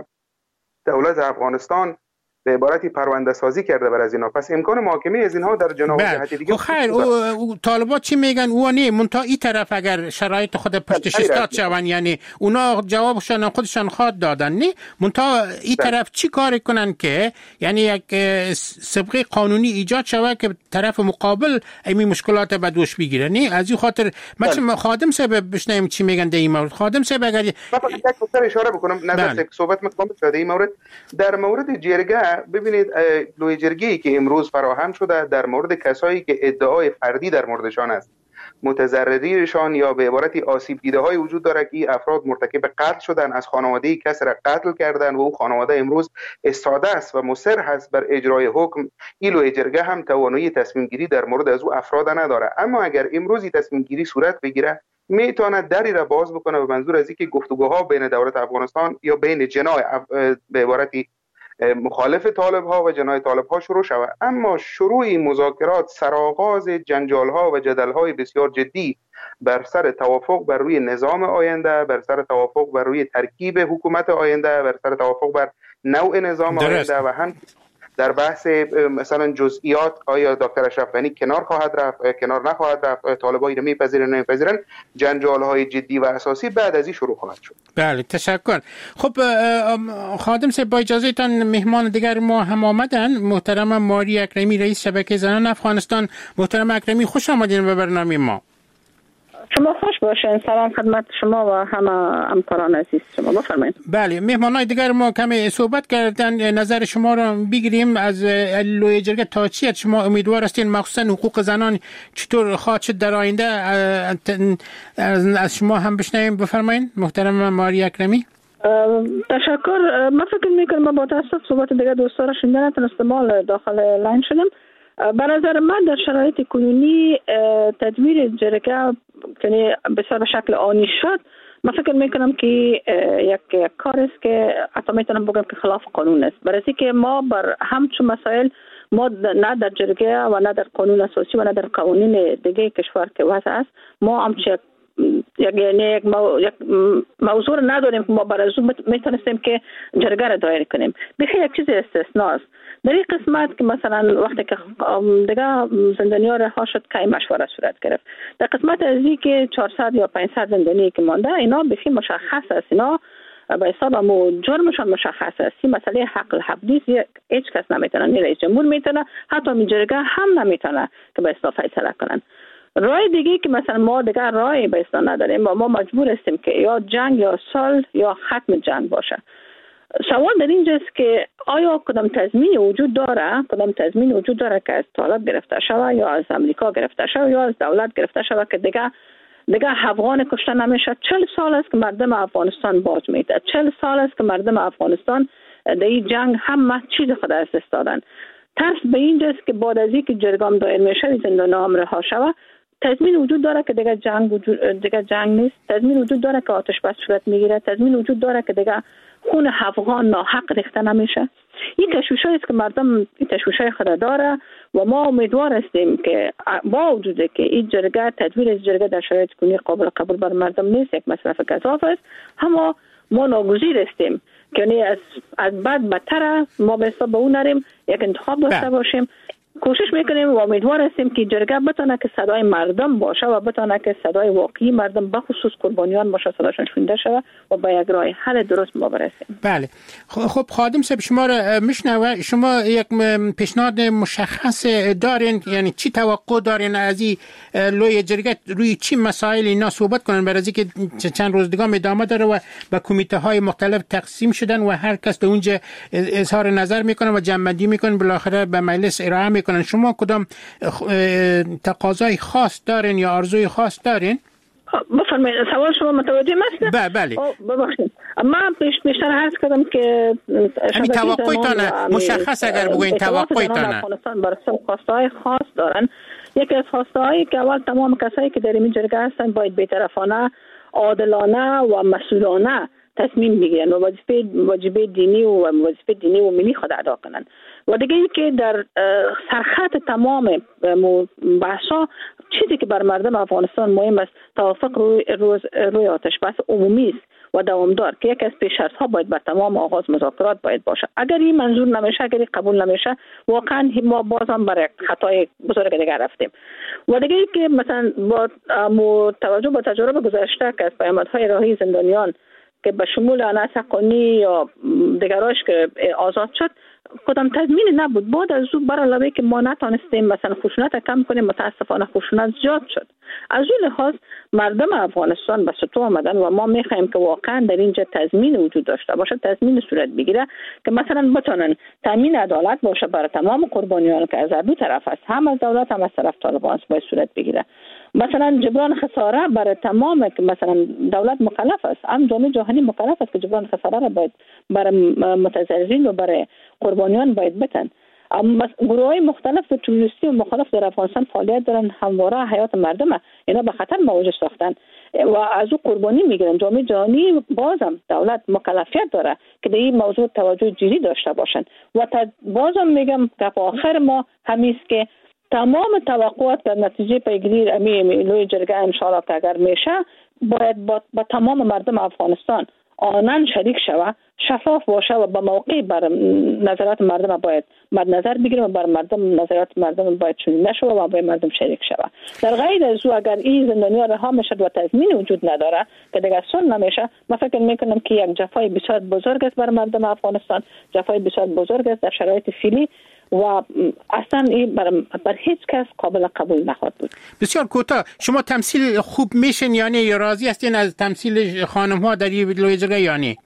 دولت افغانستان به عبارتی پرونده سازی کرده بر از اینا، پس امکان محاکمه از اینها در جناح جهت دیگه. خیر او, او طالبات چی میگن؟ او نه منتها این طرف اگر شرایط خود پشتش استاد شون، یعنی اونا جوابشان خودشان خواد دادن، نه منتها این طرف چی کار کنن که یعنی یک سابقه قانونی ایجاد شود که طرف مقابل این مشکلات به دوش بگیره؟ نه از این خاطر مثلا خادم صاحب بشنیم چی میگن در این مورد. خادم صاحب اگر من فقط یک نکته اشاره بکنم نظر صحبت مکمل شده این مورد. در مورد جرگه ببینید لوی جرگه‌ای که امروز فراهم شده در مورد کسایی که ادعای فردی در موردشان است، متضرریشان یا به عبارتی آسیب دیده های وجود داره که این افراد مرتکب قتل شدن، از خانواده کسی را قتل کردن و او خانواده امروز استاده است و مصر هست بر اجرای حکم. این لوی جرگه هم توانایی تصمیم گیری در مورد از او افراد نداره، اما اگر امروزی تصمیم گیری صورت بگیره میتونه دری را باز بکنه به منظور از اینکه گفتگوها بین دولت افغانستان یا بین جناح به عبارتی مخالف طالب ها و جناح طالب ها شروع شود. اما شروع مذاکرات سرآغاز جنجال ها و جدل های بسیار جدی بر سر توافق بر روی نظام آینده، بر سر توافق بر روی ترکیب حکومت آینده، بر سر توافق بر نوع نظام درست. آینده و هم در بحث مثلا جزئیات آیا دکتر اشرف غنی کنار خواهد رفت، کنار نخواهد رفت، طالبایی رو میپذیرن نمیپذیرن، جنجال های جدی و اساسی بعد از این شروع خواهد شد. بله تشکر. خب خادم صاحب با اجازهتان مهمان دیگر ما هم آمدن. محترم ماری اکرمی رئیس شبکه زنان افغانستان. محترم اکرمی خوش آمدین به برنامه ما. شما خوش باشین. سلام خدمت شما و همه همکاران عزیز شما. بفرمایید. بله مهمانای دیگر ما کمی صحبت کردن، نظر شما را بگیریم از لوی جرگه تا چی شما امیدوار هستین مخصوصا حقوق زنان چطور خواهد شد در آینده؟ از شما هم بشنویم. بفرمایید محترم ماری اکرمی. تشکر. من فکر میکنم با تاسف صحبت دیگه دوستا را شنیدن نتونستم مال داخل لاین شدم. به نظر من در شرایط کنونی تدویر جرگه که بسیار به شکل آنی شد، من فکر میکنم که یک کار است که حتی میتونم بگم که خلاف قانون است، برای اینکه ما بر همچون مسائل ما نه در جرگه و نه در قانون اساسی و نه در قوانین دیگه کشور که وضع است ما همچه یک یک موضوع نداریم که ما برای او میتونستیم که جرگه را دایر کنیم. بخیر یک چیز استثناء است در این قسمت که مثلا وقتی که دیگه زندانیان رها شد که مشوره صورت گرفت، در قسمت از این که چهارصد یا پانصد زندانی که مانده اینا بخیر مشخص است، اینا به حساب مو جرمشان مشخص است. این مسئله حق الحبس هیچ کس نمیتونه، نه رئیس جمهور میتونه، حتی می جرگه هم نمیتونه که به اصطلاح فیصله کنن. راه دیگه که مثلا ما دیگه راه به اصطلاح نداریم و ما مجبور هستیم که یا جنگ یا صلح یا ختم جنگ باشه. سوال در اینجاست که آیا کدام تضمین وجود داره، کدام تضمین وجود داره که از طالب گرفته شوه یا از امریکا گرفته شوه یا از دولت گرفته شوه که دیگه دیگه افغان کشته نمیشه. چهل سال است که مردم افغانستان باج میده، چهل سال است که مردم افغانستان در این جنگ همه چیز خود از دست دادن. ترس به اینجاست که بعد از اینکه جرگام دایر میشه زندانیان هم رها شوه، تضمین وجود داره که دیگه جنگ وجود دیگه جنگ نیست، تضمین وجود داره که آتش بس صورت میگیره، تضمین وجود داره که دیگه خون افغان ناحق ریخته نمیشه. این تشویشایی است که مردم این تشویشای خود داره و ما امیدوار هستیم که با وجود که این جرگه تدویر از جرگه در شرایط کنونی قابل قبول بر مردم نیست، یک مصرف گزاف است، اما ما ناگزیر هستیم که از از بعد بدتر ما به حساب اون نریم، یک انتخاب داشته باشیم. کوشش میکنیم و امیدوار هستیم که جرگه بتونه که صدای مردم باشه و بتونه که صدای واقعی مردم به خصوص قربانیان باشه، صداشون شنیده شود و با یک راه حل درست ما برسیم. بله. خب خادم صاحب شما را میشنوه، شما یک پیشنهاد مشخص دارین، یعنی چی توقع دارین از این لوی جرگه، روی چی مسائل اینا صحبت کنن؟ برای اینکه چند روز دیگه ادامه داره و به کمیته های مختلف تقسیم شدن و هر کس به اونجا اظهار نظر میکنه و جمع‌بندی میکنه، بالاخره به مجلس ارائه میکنن. شما کدام تقاضای خاص دارین یا آرزوی خاص دارین؟ بفرمایید، سوال شما متوجه هستم؟ بله بله. ببخشید. من پیش بیشتر عرض کردم که همین توقعتان مشخص اگر بگوین توقعتان. افغانستان برای خواستهای خاص دارن. یکی از خواستهایی که اول تمام کسایی که در این جرگه هستن باید بی‌طرفانه، عادلانه و مسئولانه تصمیم بگیرن و وظیفه واجبه دینی و وظیفه دینی و ملی خود ادا کنن. و دیگه این که در سرخط تمام بحثا چیزی که بر مردم افغانستان مهم است توافق روی روز روی آتش بس عمومی است و دوامدار که یکی از پیش‌شرط ها باید بر تمام آغاز مذاکرات باید باشه. اگر این منظور نمیشه، اگر این قبول نمیشه، واقعا ما بازم برای خطای بزرگ دیگر رفتیم. و دیگه این که مثلا با توجه به تجربه گذشته که از پیامدهای راهی زندانیان که به شمول انس حقانی یا دیگراش که آزاد شد کدام تضمین نبود. بعد از او بر علاوه که ما نتانستیم مثلا خشونت کم کنیم، متاسفانه خشونت زیاد شد. از اون لحاظ مردم افغانستان به سطوح آمدن و ما میخوایم که واقعا در اینجا تضمین وجود داشته باشه، تضمین صورت بگیره که مثلا بتونن تامین عدالت باشه برای تمام قربانیان که از دو طرف است، هم از دولت هم از طرف طالبان باید صورت بگیره. مثلا جبران خساره برای تمام که مثلا دولت مکلف است، هم جامعه جهانی مکلف است که جبران خساره را باید برای متضررین و برای قربانیان باید بتن. اما گروه‌های مختلف و توریستی و مختلف در افغانستان فعالیت دارن، همواره حیات مردم اینا به خطر مواجه ساختن و از او قربانی میگیرن. جامعه جهانی بازم دولت مکلفیت داره که در این موضوع توجه جدی داشته باشن و بازم میگم که آخر ما همیست که تمام توقعات در نتیجه پیگیری امی لوی جرگه انشاءالله که اگر میشه باید با, با تمام مردم افغانستان آنان شریک شوه، شفاف باشه و با موقع بر نظرات مردم باید مد نظر بگیریم و بر مردم نظرات مردم باید شنیده شوه و باید مردم شریک شوه. در غیر از او اگر این زندانیان رها میشد و تضمین وجود نداره که دیگه صلح نمیشه، من فکر میکنم که یک جفای بسیار بزرگ است بر مردم افغانستان، جفای بسیار بزرگ است در شرایط فعلی و اصلا این بر, بر هیچ کس قابل قبول نخواهد بود. بسیار کوتاه، شما تمثیل خوب میشن یعنی یا راضی هستین از تمثیل خانم ها در این لوی جرگه یعنی؟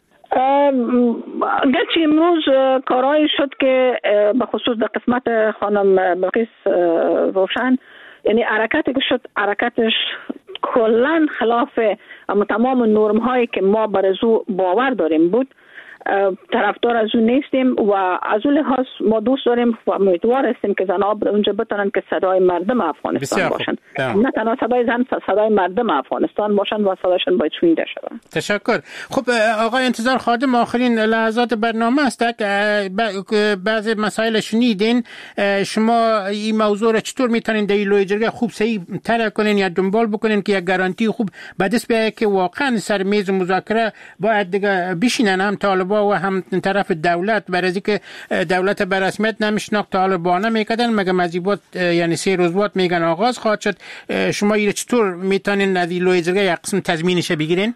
گرچه امروز کارهایی شد که به خصوص در قسمت خانم بلقیس روشن، یعنی حرکتی که شد حرکتش کلن خلاف تمام نرم هایی که ما بر ازو باور داریم بود. طرفدار از اون نیستیم و از اون لحاظ ما دوست داریم و امیدوار هستیم که زنها اونجا بتونن که صدای مردم افغانستان باشن، نه تنها صدای زن، صدای مردم افغانستان باشن و صداشون باید شنیده شود. تشکر. خب آقای انتظار خادم، آخرین لحظات برنامه است که بعض مسائل شنیدین، شما این موضوع را چطور میتونین در لوی جرگه خوب صحیح تر کنین یا دنبال بکنین که یک گارانتی خوب به دست بیاید که واقعا سر میز مذاکره باید دیگه بشینن هم طالبا و هم طرف دولت، برای اینکه دولت به رسمیت نمیشناخت، طالبان نمیکردن، مگه مزیبات یعنی سه روز بعد میگن آغاز خواهد شد. شما این چطور میتونین از لوی جرگه یک قسم تضمینش بگیرین؟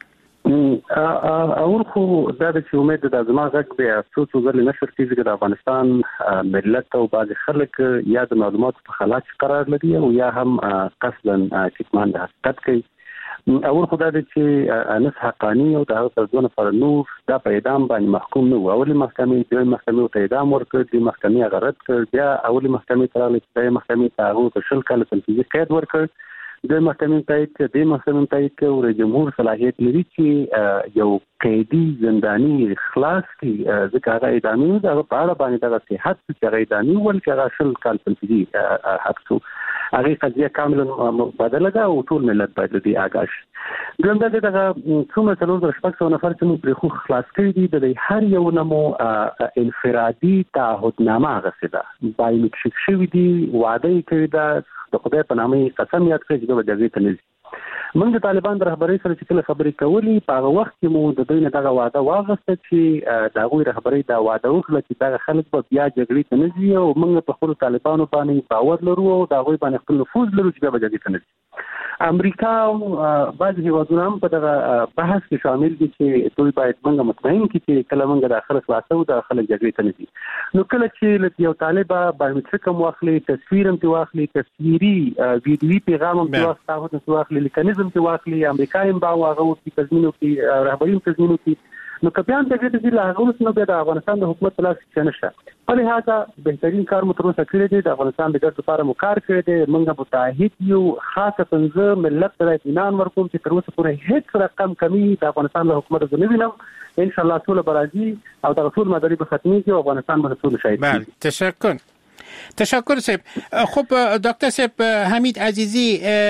اول خو دا د چې امید د ازما غږ به څو څو ځلې نشر کیږي د افغانستان ملت او بعض خلک یا د معلوماتو په خلا کې قرار لري او یا هم قصدا کتمان د حقیقت کوي. اول خو دا د چې انس حقانی او د هغه ترځونه پر نور دا په اعدام باندې محکوم نه و. اولي محکمې د محکمې ته اعدام ورکړ، د محکمې هغه رد کړ، بیا اولي محکمې ته راغلی چې د محکمې ته هغه ته شل کاله تنفیذي قید ورکړ، د محکمې تایید کړ، د محکمې تایید کړ او رئیس جمهور صلاحیت لري چې یو قیدي زنداني خلاص کړي، ځکه هغه اعدامي د هغه په اړه باندې دغه صحت چې هغه اعدامي ول چې هغه شل کال تنفیذي حبس و. هغه قضیه کاملا بدله ده او ټول ملت باید دې آگاه شي. دویم دا دغه څومره څلور زره شپږ سوه نفر چې موږ پرې خو خلاص کړي دي، د هر یو نه مو انفرادي تعهدنامه اخیستې ده، بایومټریک شوي دي، وعده یې کړې ده، د خدای په نامه قسم یاد کړی چې به جګړې ته نه ځي. موږ د طالبان د رهبرۍ سره چې کله خبرې کولې، په هغه وخت کې مو د دوی نه دغه وعده واخیسته چې د هغوی رهبرۍ دا وعده وکړه چې دغه خلک به بیا جګړې ته نه ځي او موږ په خپلو طالبانو باندې باور لرو او د هغوی باندې خپل نفوذ لرو چې بیا به جګړې ته نه ځي. امریکا او بعض هیوادونه هم په دغه بحث کې شامل دي چې دوی باید موږ مطمئن کړي چې کله موږ د خلک خلاصو د خلک جګړې ته نه ځي. نو کله چې له یو طالبه بایومټریک هم واخلي، تصویر هم ترې واخلي، تصویري ویډیوي پیغام هم ترې واخلي، تعهد هم ترې واخلي، لیکنیزم ترې واخلي، امریکا هم با هغه وکړي، تضمین وکړي، رهبري هم تضمین وکړي، نو که بیا هم جګړې ته ځي له هغه وروسته نو بیا د افغانستان د حکومت په لاس کې څه نشته. په لحاظه بهترین کار مو تر اوسه کړی دی، د افغانستان د ګټو لپاره مو کار کړی دی، موږ متحد یو. خاصه زه ملت ته اطمینان ورکوم چې تر اوسه پورې هیڅ رقم کمی د افغانستان له حکومت زه نه وینم. ان شاء الله ټول به راځي او دغه ټول مداري به ختمېږي او افغانستان به ټول شاهد بله. تشکر تشکر صاحب. خب دکتر صاحب حمید عزیزی،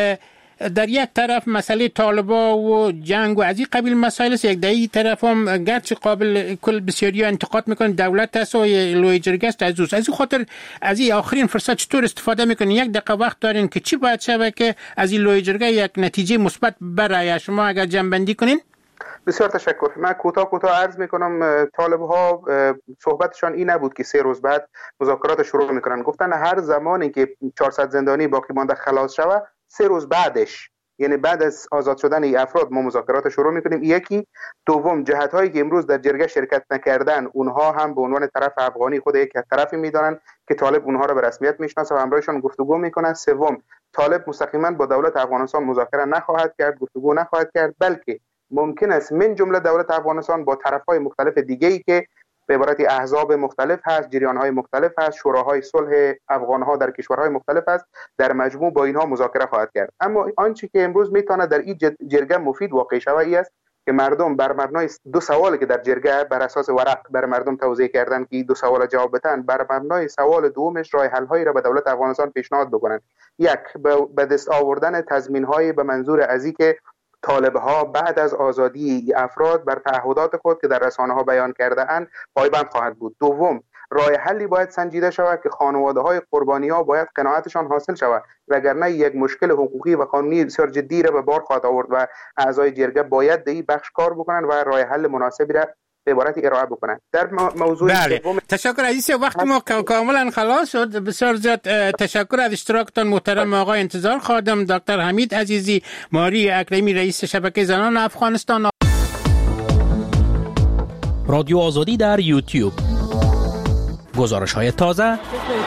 در یک طرف مسئله طالبا و جنگ و از این قبیل مسائل است، یک در این طرف هم گرچه قابل کل بسیاری ها انتقاد میکنن دولت است و لوی جرگه است از اوست. از این خاطر از این آخرین فرصت چطور استفاده میکنین؟ یک دقیقه وقت دارین که چی باید شود که از این لوی جرگه یک نتیجه مثبت برای شما اگر جنبندی کنین؟ بسیار تشکر. من کوتاه کوتاه عرض میکنم. طالب ها صحبتشان این نبود که سه روز بعد مذاکرات شروع میکنن، گفتن هر زمانی که چهارصد زندانی باقی مانده خلاص شود سه روز بعدش، یعنی بعد از آزاد شدن این افراد ما مذاکرات شروع میکنیم. یکی. دوم، جهت هایی که امروز در جرگه شرکت نکردن اونها هم به عنوان طرف افغانی خود یک طرفی میدانن که طالب اونها را به رسمیت میشناسه و همراهشان گفتگو میکنه. سوم، طالب مستقیما با دولت افغانستان مذاکره نخواهد کرد، گفتگو نخواهد کرد، بلکه ممکن است من جمله دولت افغانستان با طرفهای مختلف دیگه‌ای که به عبارت احزاب مختلف هست، جریان‌های مختلف هست، شوراهای صلح افغان‌ها در کشورهای مختلف است، در مجموع با اینها مذاکره خواهد کرد. اما آنچه که امروز میتونه در این جرگه مفید واقع شود است که مردم بر مبنای دو سوالی که در جرگه بر اساس ورق بر مردم توضیح کردن که دو سوال جواب بدن، بر مبنای سوال دومش راه حل‌هایی را به دولت افغانستان پیشنهاد بکنند. یک، به دست آوردن تضمین‌های به منظور از اینکه طالب‌ها بعد از آزادی افراد بر تعهدات خود که در رسانه‌ها بیان کرده اند پایبند خواهد بود. دوم، راه حلی باید سنجیده شود که خانواده‌های قربانی‌ها باید قناعتشان حاصل شود، وگرنه یک مشکل حقوقی و قانونی بسیار جدی را به بار خواهد آورد و اعضای جرگه باید در این بخش کار بکنند و راه حل مناسبی را به عبارت ارائه بکنند. در موضوع بله. تشکر عزیز، وقت ما کاملا خلاص شد. بسیار زیاد تشکر از اشتراکتان محترم آقای انتظار خادم، دکتر حمید عزیزی، ماری اکرمی رئیس شبکه زنان افغانستان. رادیو آزادی در یوتیوب، گزارش های تازه.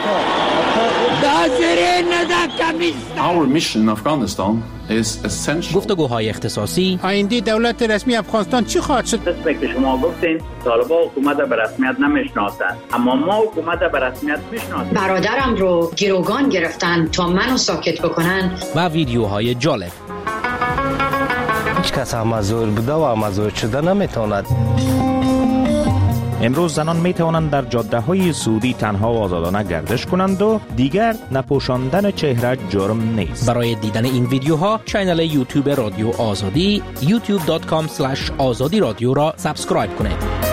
Our mission in Afghanistan is essential. گفتگوهای اختصاصی. آینده دولت رسمی افغانستان چی خواهد شد؟ رسمی که شما گفتین طالبان حکومت به رسمیت نمیشناسند، اما ما حکومت به رسمیت میشناسیم. برادرم رو گروگان گرفتن تا منو ساکت بکنن. و ویدیوهای جالب. هیچ کس هم مزور بوده و مزور شده نمیتواند. امروز زنان می توانند در جاده های سعودی تنها و آزادانه گردش کنند و دیگر نپوشاندن چهره جرم نیست. برای دیدن این ویدیوها کانال یوتیوب رادیو آزادی یوتیوب دات کام اسلش آزادی رادیو را سابسکرایب کنید.